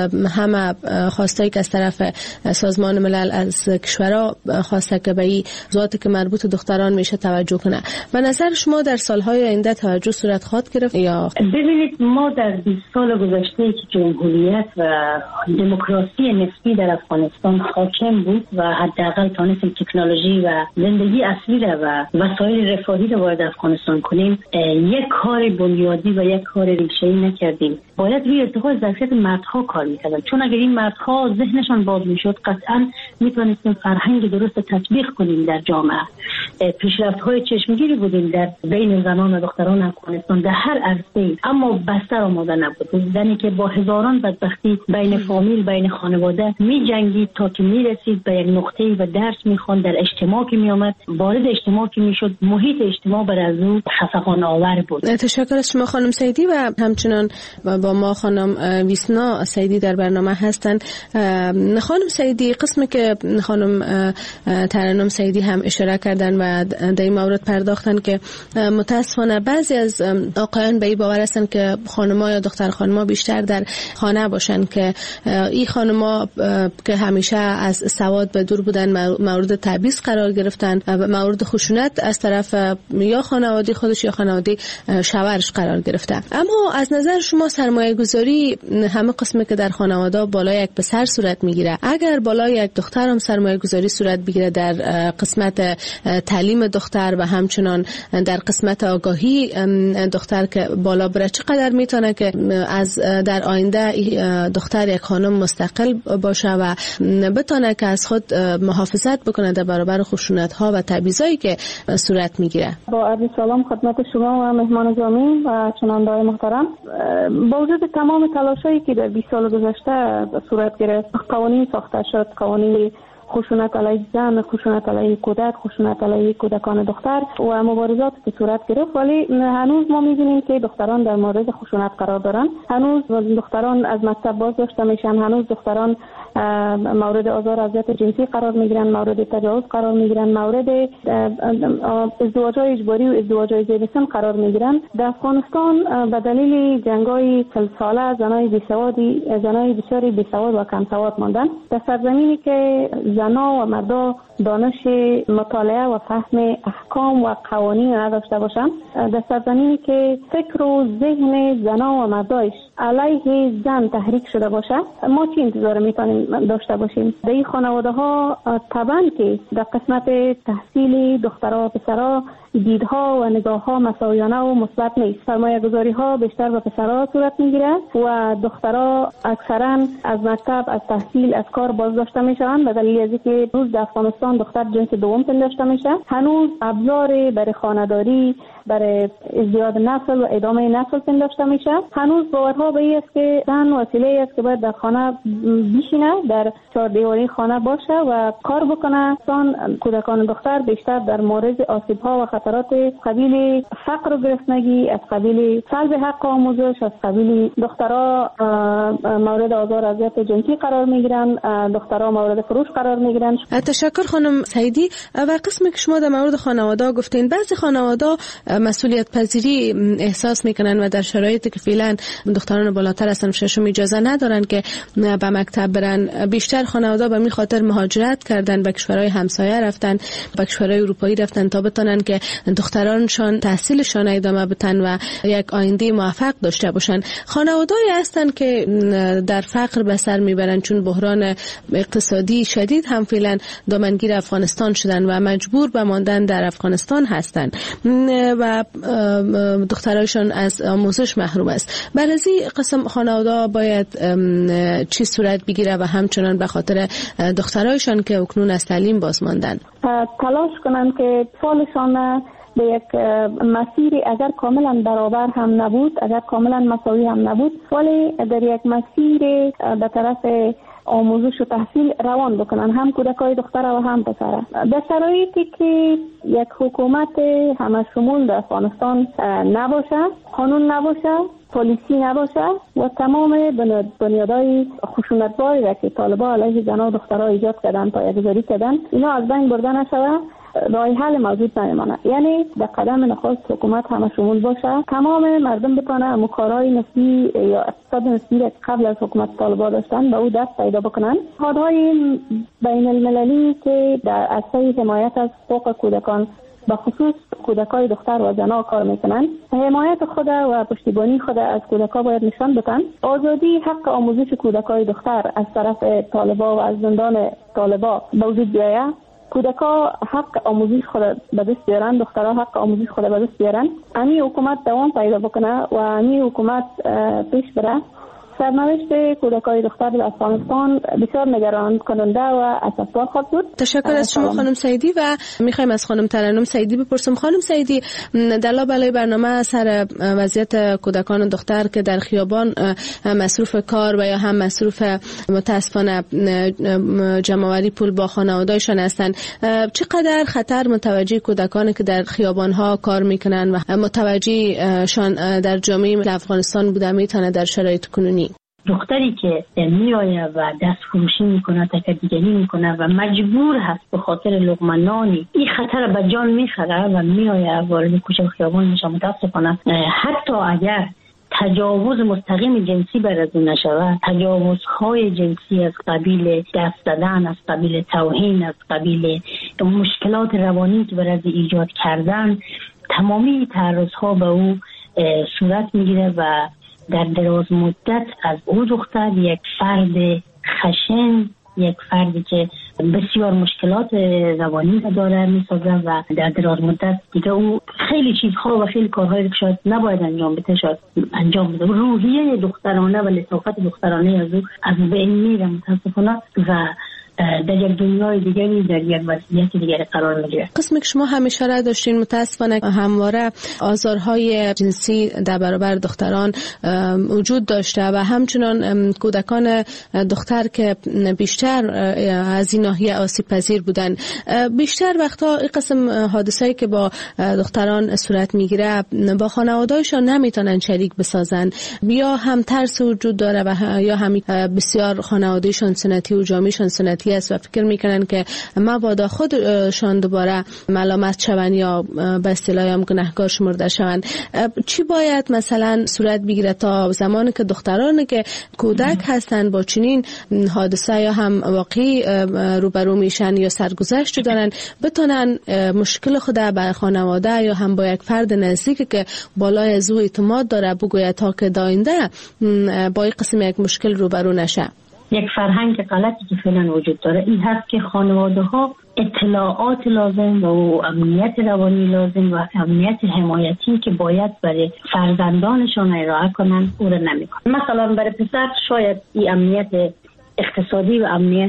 همه خواستایی که از طرف سازمان ملل از کشورها خواسته که به این موضوعاتی که مربوط دختران میشه توجه کنه، به نظر شما در سالهای آینده توجه صورت خواهد گرفت یا؟ ببینید ما در بیست سال گذشته که جمهوریت و دموکراسی نسبی در افغانستان حاکم بود و حداقل تونستیم تکنولوژی و زندگی اصلی و وسایل رفاهی رو وارد افغانستان کنیم، یک کار بنیادی و یک کار ریشه‌ای نکردیم. باید روی ارتقاء ظرفیت مردها کار میکردن، چون اگر این مردها ذهنشان باز میشد قطعا میتونستیم فرهنگ درست تطبیق کنیم در جامعه. پیشرفت‌های چشمگیری بودیم در بین زنان و دختران افغانستان در هر عرصه‌ای، اما بستر آماده نبود. زنی که با هزاران بدبختی بین فامیل، بین خانواده می‌جنگید تا که میرسید به یک نقطه‌ای و درس می‌خواند، در اجتماع که می‌آمد، وارد اجتماع که میشد، محیط اجتماع بر از او خفقان آور بود. تشکر از شما خانم سیدی و همچنان با ما خانم ویسنا سیدی در برنامه هستند. خانم سیدی، قسمی که خانم ترنم سیدی هم اشاره کردن و در این مورد پرداختن که متاسفانه بعضی از آقایان به این باور هستند که خانم‌ها یا دختر خانم‌ها بیشتر در خانه باشن، که این خانم‌ها که همیشه از سواد به دور بودن مورد تبعیض قرار گرفتن، مورد خشونت از طرف یا خانواده خودش یا خانواده شوهرش قرار گرفته. اما از نظر شما سرمایه گذاری همه قسمی که در خانواده بالای یک پسر صورت میگیره، اگر بالای یک دختر هم سرمایه گذاری صورت بگیره در قسمت تعلیم دختر و همچنان در قسمت آگاهی دختر که بالا بره، چقدر میتونه که از در آینده دختر یک خانم مستقل باشه و بتونه که از خود محافظت بکنه در برابر خشونت ها و تبعیضایی که صورت میگیره؟ با عرض سلام خدمت شما و مهمان گرامی و شنونده‌های محترم. با وجود تمام تلاشایی که در بیست سال گذشته صورت گرفت، قوانین ساخته شد، قوانین خشونت علیه زن، خشونت علیه کودک، خشونت علیه کودکان دختر و مبارزات که صورت گرفت، ولی هنوز ما می‌بینیم که دختران در مورد خشونت قرار دارن. هنوز دختران از مکتب باز داشته میشن، هنوز دختران مورد آزار اذیت جنسی قرار میگیرن، مورد تجاوز قرار میگیرن، مورد ازدواج‌های اجباری و ازدواج‌های زیر سن قرار میگیرن. در افغانستان به دلیل جنگ‌های چهل ساله زنای بیسوادی، زنای بسیاری بیسواد و کم سواد ماندن در سرزمینی که زنا و مردا دانش مطالعه و فهم احکام و قوانین نداشته باشند، در سرزمینی که فکر و ذهن زنا و مردایش علیه زن تحریک شده باشه، ما چی انتظار میتونیم داشته باشیم؟ در این خانواده ها طبعا که در قسمت تحصیل دخترها و پسرها دیدها و نگاه ها مساویانه و مثبت نیست. سرمایه گذاری ها بیشتر به پسرها صورت میگیره و دخترها اکثرا از مکتب، از تحصیل، از کار باز داشته میشن به دلیل از اینکه روز در افغانستان دختر جنس دوم پنداشته میشه. هنوز ابزار برای خانه‌داری، برای ازدیاد نسل و ادامه نسل پنداشته میشه. هنوز باورها به این است که زن وسیله است که باید در خانه بشینه، در چهار دیواری خانه باشه و کار بکنه. سان کودکان دختر بیشتر در مورد آسیب ها و خطرات قبیل فقر و گرسنگی، از قبیل سلب حق آموزش، از قبیل دخترها مورد آزار اذیت جنسی قرار میگیرن، دخترها مورد فروش قرار میگیرن. تشکر خانم سعیدی. و قسمی که شما در مورد خانواده گفتین، بعضی خانواده مسئولیت پذیری احساس میکنن و در شرایطی که فعلا دختران بالاتر از سن ششم اجازه ندارن که به مکتب برن میکنن. بیشتر خانواده به می خاطر مهاجرت کردن، به کشورهای همسایه رفتن، به کشورهای اروپایی رفتن تا بتونن که دخترانشان تحصیلشان ادامه بدن و یک آینده موفق داشته باشن. خانواده‌ای هستن که در فقر به سر میبرن چون بحران اقتصادی شدید هم فعلا دامنگیر افغانستان شدن و مجبور به ماندن در افغانستان هستن و دخترایشان از آموزش محروم است. برای این قسم خانواده باید چی صورت بگیره و همچنان به خاطر دخترایشان که اکنون از تعلیم باز ماندن تلاش کنن که فعالشان به یک مسیری اگر کاملا برابر هم نبود، اگر کاملا مساوی هم نبود، ولی در یک مسیر به طرف آموزش و تحصیل روان بکنن، هم کودکای دختر و هم پسر. در شرایطی که یک حکومت همه شمول در افغانستان نباشه، قانون نباشه، پلیسی نباشه و تمام بنیادهای خشونتباری را که طالبان علیه زنان و دخترها ایجاد کردن پایه‌گذاری کردن، اینا از بین برده نشود، راه حل موجود نمیمانه. یعنی در قدم نخست حکومت همه شمول باشه، تمام مردم بتونه مکارهای نسبی یا اقتصاد نسبی که قبل از حکومت طالبان داشتن به او دست پیدا بکنن. نهادهای بین المللی که در عرصه حمایت از حقوق کودکان به خصوص کودکای دختر و زنان کار میکنن، حمایت خود و پشتیبانی خود از کودکا باید نشان بدن. آزادی حق آموزش کودکای دختر از طرف طالبان و از زندان طالبان به وجود بیاید. کودکا حق آموزش خود به دست بیارن، دخترها حق آموزش خود به دست بیارن. امی حکومت دوام پیدا بکنه و امی حکومت پیش بره. سرنوشت کودکای دختر در افغانستان بسیار نگران کننده و اسفبار خواهد بود. تشکر از شما خانم سعیدی و میخوایم از خانم ترنم سعیدی بپرسم. خانم سعیدی، در لابلای برنامه سر وضعیت کودکان و دختر که در خیابان مصروف کار و یا هم مصروف متاسفانه جمع‌آوری پول با خانواده‌شان هستند، چقدر خطر متوجه کودکانی که در خیابان‌ها کار میکنن و متوجه شان در جامعه افغانستان بوده میتونه در شرایط کنونی؟ دختری که میآید و دست فروشی میکنه، تکدیگری میکنه و مجبور هست به خاطر لقمه نانی این خطر به جان میخره و میآید وارد کوچه و خیابان میشه، متاسفانه حتی اگر تجاوز مستقیم جنسی بر از اون نشود، تجاوزهای جنسی از قبیل دست زدن، از قبیل توهین، از قبیل مشکلات روانی که بر از ایجاد کردن، تمامی تعرضها به او صورت میگیره و در دراز مدت از او دختر یک فرد خشن، یک فردی که بسیار مشکلات روانی داره میسازه و در دراز مدت دیگه او خیلی چیزها و خیلی کارهایی که شاید نباید انجام بده شاید انجام بده. روحیه دخترانه و لطافت دخترانه از او از بین میره متاسفانه و در یک دنیای دیگری، در یک وضعیت دیگری قرار میگیره. قسمی که شما هم اشاره داشتین متاسفانه همواره آزارهای جنسی در برابر دختران وجود داشته و همچنان کودکان دختر که بیشتر از این ناحیه آسیب پذیر بودن. بیشتر وقتا این قسم حادثه‌ای که با دختران صورت میگیره با خانواده‌شان نمیتونن شریک بسازن، یا هم ترس وجود داره و یا هم بسیار خانواده‌شان سنتی و جامعه‌شان سنتی است و فکر میکنن که مبادا خودشان دوباره ملامت شوند یا به اصطلاح هم گناهکار شمرده شوند. چی باید مثلا صورت بگیره تا زمانی که دخترانی که کودک هستند با چنین حادثه یا هم واقعی روبرو میشن یا سرگذشت دارن بتونن مشکل خود به خانواده یا هم با یک فرد نزدیک که بالای از او اعتماد داره بگوید تا که داینده با این قسم یک مشکل روبرو نشه؟ یک فرهنگ غلطی که فعلا وجود داره این هست که خانواده ها اطلاعات لازم و امنیت روانی لازم و امنیت حمایتی که باید برای فرزندانشان ارائه کنن او را نمیکنن. مثلا برای پسر شاید این امنیت اقتصادی و امنیت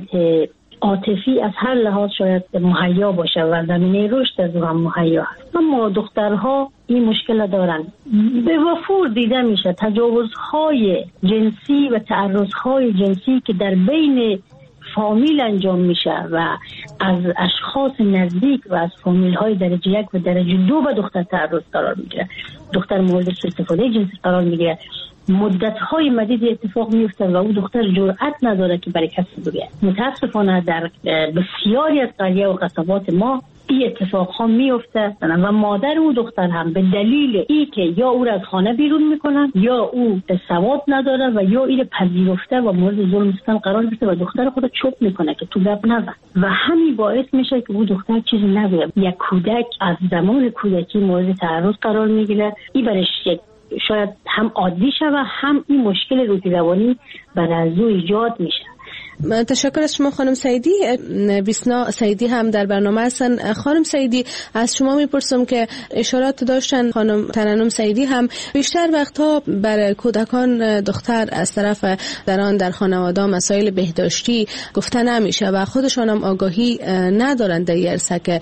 عاطفی از هر لحاظ شاید مهیا باشه و زمینه رشد از او هم مهیا هست، اما دخترها این مشکل دارن. به وفور دیده میشه تجاوزهای جنسی و تعرضهای جنسی که در بین فامیل انجام میشه و از اشخاص نزدیک و از فامیل های درجه یک و درجه دو به دختر تعرض قرار میگیره، دختر مورد استفاده جنسی قرار میگیره، مدت های مدید اتفاق میفته و او دختر جرأت نداره که برای کسی بگه. متاسفانه در بسیاری از قریه و قصبات ما این اتفاق ها میفته و مادر او دختر هم به دلیل ای که یا او را از خانه بیرون میکنن یا او سواد نداره و یا این پذیرفته و مورد ظلم ستم قرار گرفته و دختر خود چوب میکنه که تو گپ نزن و همین باعث میشه که او دختر چیزی نگه. یک کودک از زمان کودکی مورد تعرض قرار میگیره. این برش یک شاید هم عادی شوه هم این مشکل روحی روانی بر از او ایجاد میشه. تشکر از شما خانم سعیدی. بیسنا سعیدی هم در برنامه هستن. خانم سعیدی، از شما میپرسم که اشارات داشتن خانم ترنم سعیدی هم بیشتر وقتها برای کودکان دختر از طرف دران در خانواده مسائل بهداشتی گفته نمیشه و خودشان هم آگاهی ندارند در عرصه که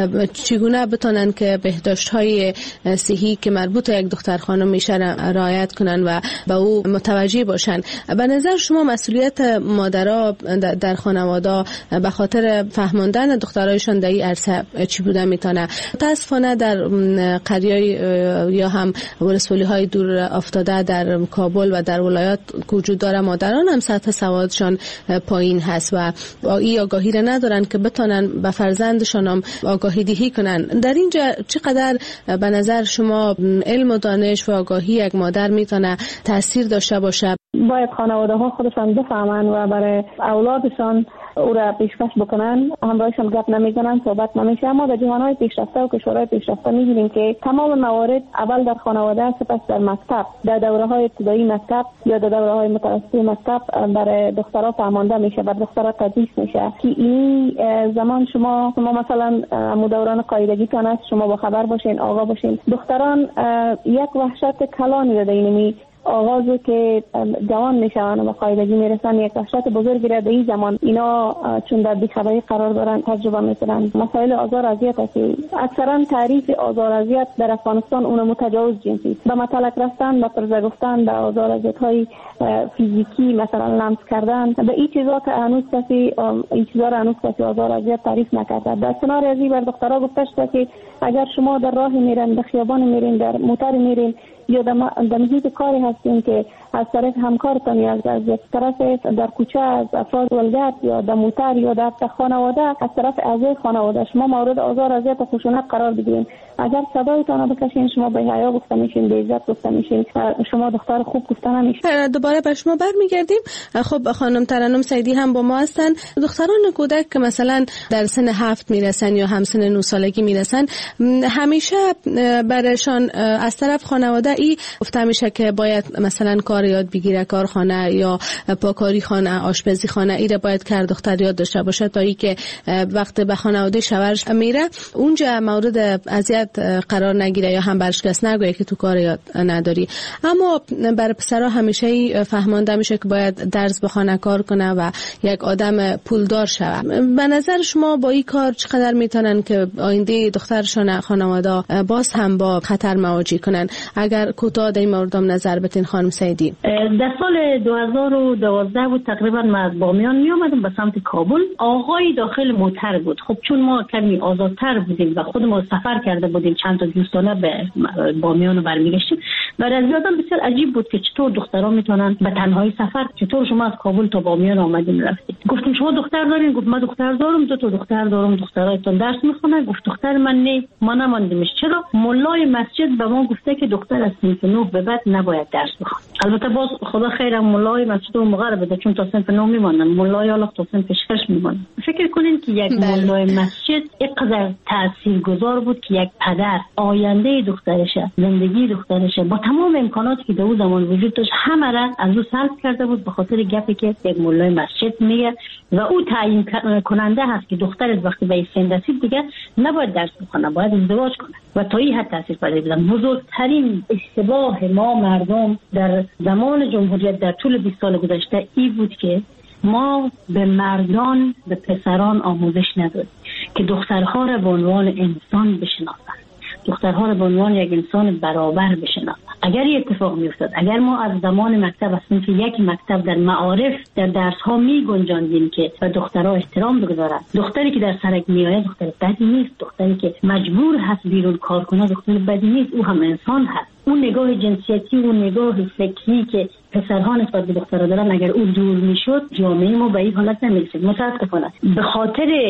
چگونه بتونن که بهداشت های صحی که مربوط یک دختر خانم میشه رعایت کنن و به او متوجه باشن. به نظر شما مسئولیت مادرها در خانواده به خاطر فهماندن دخترایشان در این عرصه چی بوده میتونه؟ متاسفانه در قریه یا هم ولسوالی های دور افتاده در کابل و در ولایات وجود داره مادران هم سطح سوادشان پایین هست و این آگاهی را ندارن که بتونن به فرزندشان هم آگاهی دهی کنن. در اینجا چقدر به نظر شما علم و دانش و آگاهی یک مادر میتونه تاثیر داشته باشه؟ باید خانواده ها خودشان بفهمن و برای اولادشان او را پیشکش بکنن. همراهشان گپ نمیزنن، صحبت نمیشه. اما در جهانهای پیشرفته و کشورهای پیشرفته میبینیم که تمام موارد اول در خانواده، سپس در مکتب، در دوره های ابتدایی مکتب یا در دوره های متوسطه مکتب برای دخترها فهمانده میشه و دخترها تدریس میشه که این زمان شما شما مثلا مو دوران قاعدگیتان است، شما با خبر باشین، آقا باشین. دختران یک وحشت کلانی رو دینمی آغازو که جوان میشن و قاعدگی میرسن، یک وحشت بزرگی را در این زمان اینا چون در بیخبری قرار دارن تجربه میکنن. مسائل آزار اذیت است. اکثرا تعریف آزار اذیت در افغانستان اون متجاوز جنسی به مطلق رفتن، به طرز گفتن، به آزار اذیت های فیزیکی مثلا لمس کردن، به این چیزا که هنوز کسی این چیزا را هنوز کسی آزار اذیت تعریف نکرده. در کنار ازی بر دخترها گفته شده که اگر شما در راه میرین، در خیابان میرین، در موتر میرین یا در محیط کاری هستین که از طرف همکارتان یا از یک طرف در کوچه از افراد ولگرد یا در موتر یا در خانواده از طرف اعضای خانواده شما مورد آزار اذیت و خشونت قرار بگیرین، اگر صدایتان رو بکشین شما به حیا گفته میشین، به عزت گفته میشین، شما دختر خوب گفته نمیشین. دوباره به شما برمیگردیم. خب خانم ترنم سعیدی هم با ما هستن. دختران کودک که مثلا در سن هفت میرسن یا هم سن نه سالگی میرسن، همیشه برایشان از طرف خانواده ای گفته میشه که باید مثلا کار یاد بگیره، کارخانه یا پاکاری خانه، آشپزی خانه، ایره باید کار دختر یاد داشته باشه تا ای که وقت به خانواده شوهرش میره اونجا مورد اذیت قرار نگیره یا هم برش کس نگویه که تو کار یاد نداری. اما برای پسرها همیشه فهمانده میشه که باید درس بخونه، کار کنه و یک آدم پولدار شه. به نظر شما با این کار چقدر میتونن که آینده دخترشون خانواده باز هم با خطر مواجه کنن؟ اگر کوتاه در این مورد نظر بتین خانم سعیدی. در سال دو هزار و دوازده بود تقریبا من از بامیان می اومدم به سمت کابل. آقای داخل موتر بود. خب چون ما کمی آزادتر بودیم و خود ما سفر کرده بودیم، چند تا دوستانه به بامیان برمیگشتیم، برای از یادم بسیار عجیب بود که چطور دخترها میتونن به تنهایی سفر، چطور شما از کابل تا بامیان آمدین رفتید. گفتم شما دختر دارین؟ گفت من دختر دارم، دو تا دختر دارم، دخترایتون درس میخونن. گفت دختر من نه، ما نماندیمش. چرا؟ مولای مسجد به ما گفته که دختر از صنف نه به بعد نباید درس بخونه. البته باز خدا خیر مولای مسجد و مغرب بده، چون تا صنف نه میمونن، مولای الله تا صنف شش میمونن. فکر کنین که یک مولای مسجد اینقدر تاثیرگذار بود که یک پدر آینده دخترشه، زندگی دخترشه با تمام امکاناتی که در اون زمان وجود داشت همه را از او سلب کرده بود به خاطر گپی که یک مولای مسجد میگه و او تعیین کننده هست که دخترت وقتی به سن رسید دیگه نباید درس بخونه، باید ازدواج کنه و تا این حد تاثیر پذیر بودن. بزرگترین اشتباه ما مردم در زمان جمهوریت در طول بیست سال گذشته این بود که ما به مردان، به پسران آموزش ندادیم که دخترها را به عنوان انسان بشناسند، دخترها را به عنوان یک انسان برابر بشناسند. اگر این اتفاق میافتاد، اگر ما از زمان مکتب، از صنف یک مکتب در معارف در درس ها می گنجاندیم که به دخترها احترام بگذارند، دختری که در سرک میآید دختر بدی نیست، دختری که مجبور هست بیرون کار کنه دختر بدی نیست، او هم انسان هست. اون نگاه جنسیتی و نگاه فکری که پسرها نسبت به دخترها دارن اگر او دور میشد جامعه ما به این حالت نمیرسید. متاسفانه به خاطر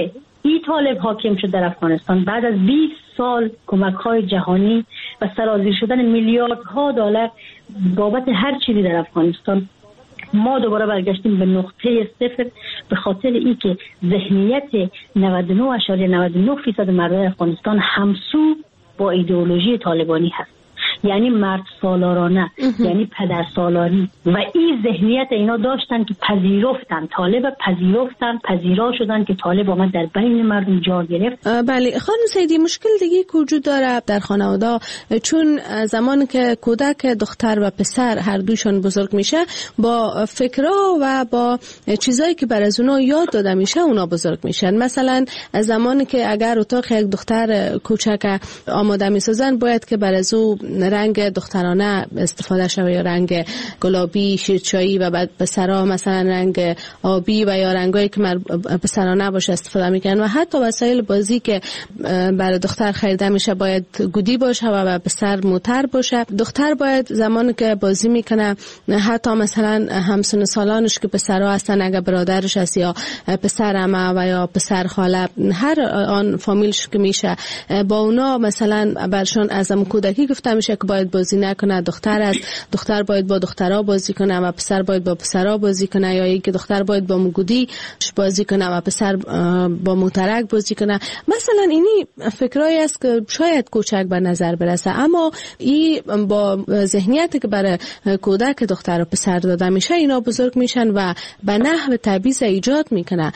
این طالب حاکم شد در افغانستان بعد از بیست سال کمک‌های جهانی و سرازیر شدن میلیاردها دلار بابت هر چیزی در افغانستان. ما دوباره برگشتیم به نقطه صفر به خاطر ای که ذهنیت نود و نه اشاریه نود و نه درصد مردم افغانستان همسو با ایدئولوژی طالبانی هست، یعنی مرد سالارانه، یعنی پدر سالاری، و این ذهنیت اینا داشتن که پذیرفتن طالب، پذیرفتن پذیرا شدن که طالب آمد در بین مردم جا گرفت. بله خانم سیدی، مشکل دیگه که وجود داره در خانواده، چون زمانی که کودک دختر و پسر هر دوشون بزرگ میشه با فکرها و با چیزایی که بر از اونا یاد داده میشه اونا بزرگ میشن. مثلا زمانی که اگر اتاق یک دختر کوچک آماده میسازن باید که بر از او رنگ دخترانه استفاده شود یا رنگ گلابی شیرچایی و بعد پسرها مثلا رنگ آبی و یا رنگایی که پسرانه باشه استفاده میکنن و حتی وسایل بازی که برای دختر خریده میشه باید گودی باشه و پسر موتر باشه. دختر باید زمانی که بازی میکنه حتی مثلا همسن سالانش که پسرها هستن اگر برادرش هست یا پسر عمه و یا پسر خاله هر آن فامیلش که میشه با اونا مثلا برشان از کودکی گفته میشه که باید بازی نکنه، دختر است دختر باید با دخترها بازی کنه و پسر باید با پسرها بازی کنه، یا اینکه دختر باید با مگودی بازی کنه و پسر با موترک بازی کنه. مثلا اینی فکرایی است که شاید کوچک به نظر برسه اما این با ذهنیتی که برای کودک دختر و پسر داده میشه اینا بزرگ میشن و به نحو تبعیض ایجاد میکنه.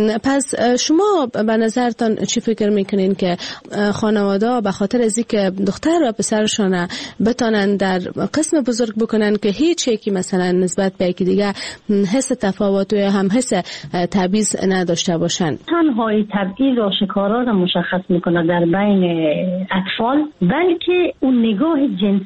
پس شما به نظرتان چی فکر میکنین که خانواده به خاطر از اینکه دختر و پسرشون بتونن در قسم بزرگ بکنن که هیچ یکی مثلا نسبت به یکی دیگه حس تفاوت یا هم حس تبعیض نداشته باشن؟ تنهایی تبعیض و آشکارا را مشخص میکنه در بین اطفال، بلکه اون نگاه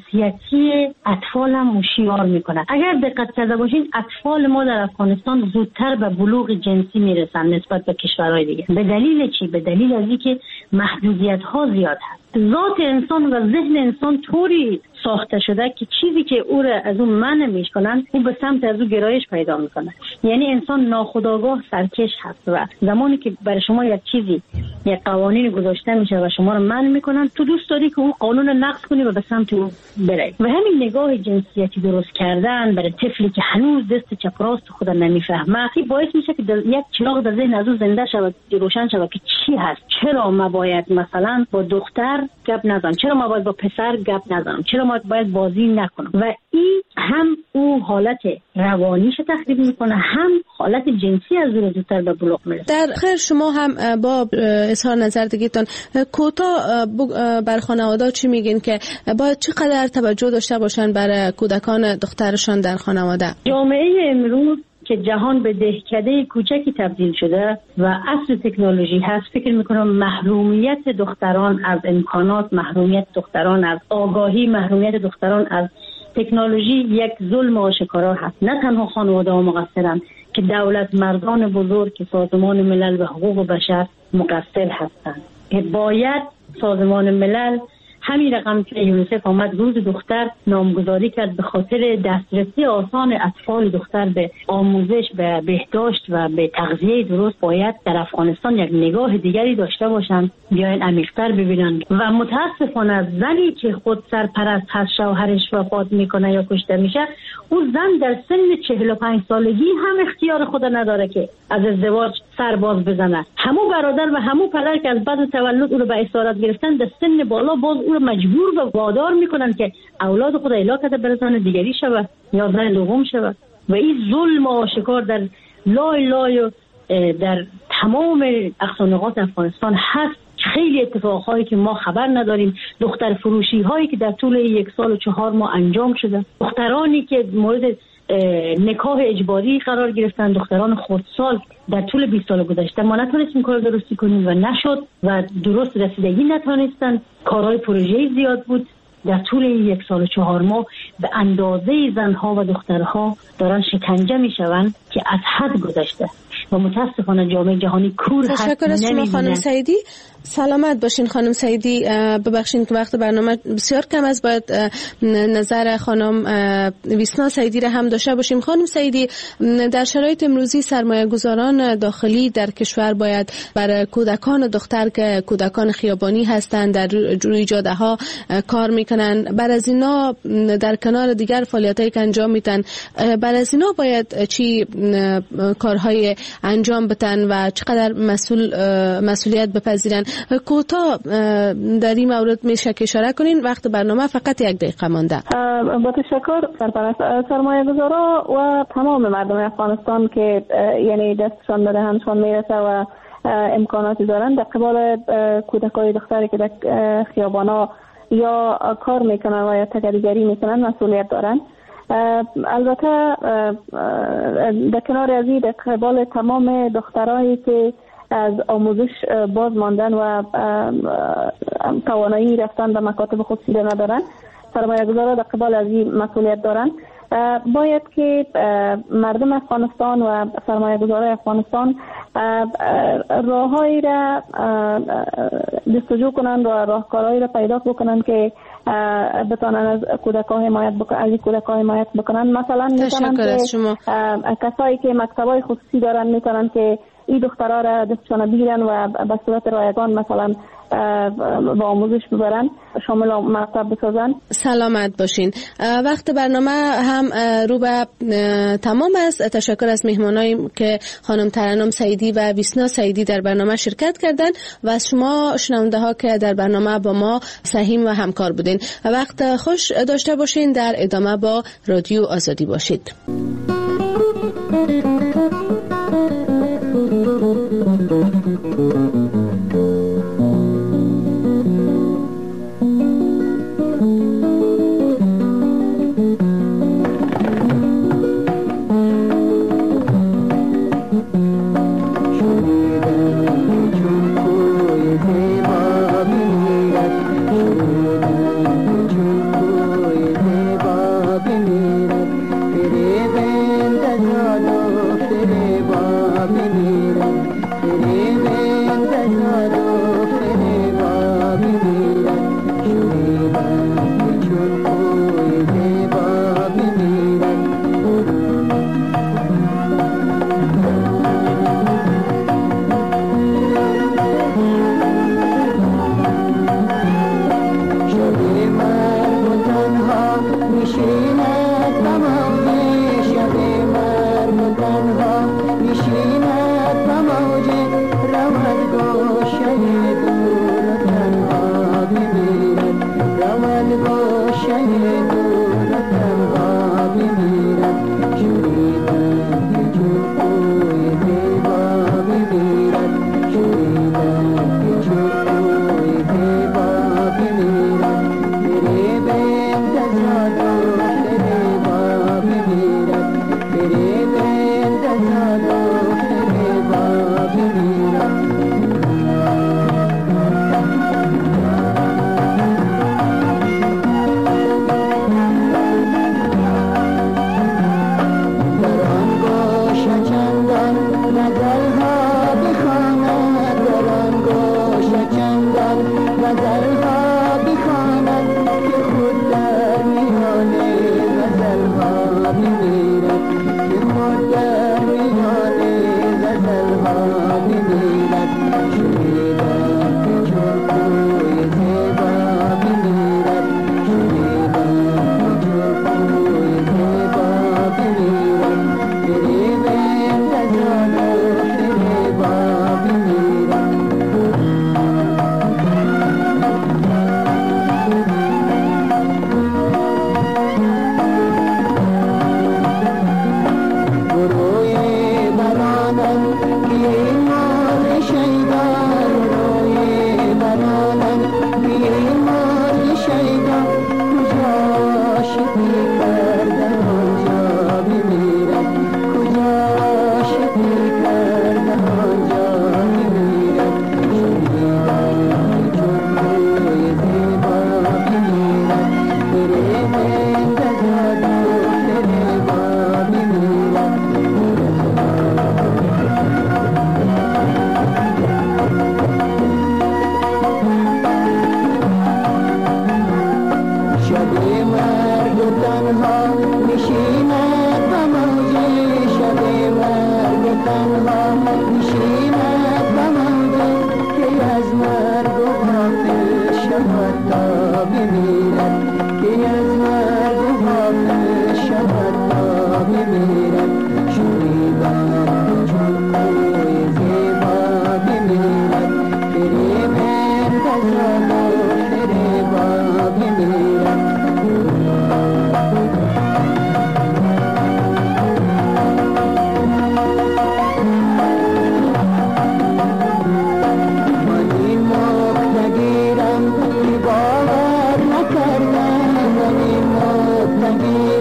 جنسیتی اطفال هم شیار میکنه. اگر دقت کرده باشین اطفال ما در افغانستان زودتر به بلوغ جنسی میرسن نسبت به کشورهای دیگه. به دلیل چی؟ به دلیل از اینکه محدودیت ها زیاد هست. ذات انسان و ذهن انسان طوری ساخته شده که چیزی که او را از اون منع میکنن او به سمت از او گرایش پیدا میکنه. یعنی انسان ناخودآگاه سرکش هست و زمانی که برای شما یک چیزی یک قوانین گذاشته میشه و شما رو منع میکنن تو دوست داری که اون قانون رو نقض کنی و به سمت او بری. و همین نگاه جنسیتی درست کردن برای طفلی که هنوز دست چپ راست خود نمیفهمه این باعث میشه که یک چراغ در ذهن از او زنده شود، روشن شود که چی هست. چرا ما باید مثلا با دختر گپ نزنم، چرا ما باید با پسر گپ نزنم، چرا ما باید بازی نکنم. و این هم او حالت روانیش تخریب میکنه هم حالت جنسی از او زودتر به بلوغ میرسه. در خیر شما هم با اظهار نظر دیگه‌تون کوتاه بر خانواده چی میگین که باید چقدر توجه داشته باشن برای کودکان دخترشان در خانواده؟ جامعه امروز که جهان به دهکده کوچکی تبدیل شده و عصر تکنولوژی هست، فکر میکنم محرومیت دختران از امکانات، محرومیت دختران از آگاهی، محرومیت دختران از تکنولوژی یک ظلم آشکارا هست. نه تنها خانواده ها مقصرند که دولت مردان بزرگ که سازمان ملل و حقوق بشر مقصر هستند که باید سازمان ملل همین رقم که یونیسف آمد روز دختر نامگذاری کرد به خاطر دسترسی آسان اطفال دختر به آموزش، به بهداشت و به تغذیه درست باید در افغانستان یک نگاه دیگری داشته باشند، بیاین عمیق‌تر ببینن. و متاسفانه زنی که خود سرپرست هست شوهرش وفات میکنه یا کشته میشه، اون زن در سن چهل و پنج سالگی هم اختیار خود نداره که از ازدواج سرباز بزنه. همو برادر و همو پدر که از بعد تولد او رو به اسارت گرفتن در سن بالا باز او رو مجبور و وادار میکنن که اولاد خود الا کرده برسانه دیگری شود یا زن دوم شود. و این ظلم آشکار در لای لای در تمام اقصانقاط افغانستان هست. خیلی اتفاقهایی که ما خبر نداریم، دختر فروشی هایی که در طول یک سال و چهار ماه انجام شده، دخترانی که مورد نکاح اجباری قرار گرفتن، دختران خردسال در طول بیست سال گذشته ما نتونستیم کار درستی کنیم و نشد و درست رسیدگی نتونستن. کارهای پروژه‌ای زیاد بود. در طول یک سال و چهار ماه به اندازه زنها و دخترها دارن شکنجه میشوند که از حد گذشته و متاسفانه جامعه جهانی کور هست. تشکر از شما خانم سعیدی. سلامت باشین خانم سعیدی. ببخشید که وقت برنامه بسیار کم است، باید نظر خانم ویسنا سعیدی را هم داشته باشیم. خانم سعیدی، در شرایط امروزی سرمایه گذاران داخلی در کشور باید برای کودکان دختر که کودکان خیابانی هستند در روی جاده ها کار میکنن، بر از اینا در کنار دیگر فعالیتایی که انجام میدن، بر از اینا باید چی کارهای انجام بدن و چقدر مسئول مسئولیت بپذیرن؟ کوتاه در این مورد میشه که اشاره کنین. وقت برنامه فقط یک دقیقه مانده. با تشکر سرپرست. سرمایه گذارا و تمام مردم افغانستان که یعنی دستشان به دهنشان میرسه و امکاناتی دارن، در قبال کودکای دختری که در خیابانا یا کار میکنن و یا تگریگری میکنن مسئولیت دارن. البته در کنار از این در قبال تمام دخترایی که از آموزش باز ماندن و توانایی رفتن به مکاتب خصوصی ندارن، سرمایه گذارا در قبال از این مسئولیت دارن. باید که مردم افغانستان و سرمایه گذارای افغانستان راههایی را جستجو کنند و راهکارهایی را پیدا بکنند که بتانن از کودکان حمایت بکنن، از کودکان حمایت بکنن. مثلا میتونن که کسایی که مکتبای خصوصی دارن میتونن که این دخترها را دستشان بگیرن و به صورت رایگان مثلا با آموزش ببرن، شامل مکتب بسازن. سلامت باشین. وقت برنامه هم رو به تمام است. تشکر از مهمانایی که خانم ترنم سعیدی و ویسنا سعیدی در برنامه شرکت کردند و از شما شنونده ها که در برنامه با ما سهیم و همکار بودین. وقت خوش داشته باشین. در ادامه با رادیو آزادی باشید. तेरे بود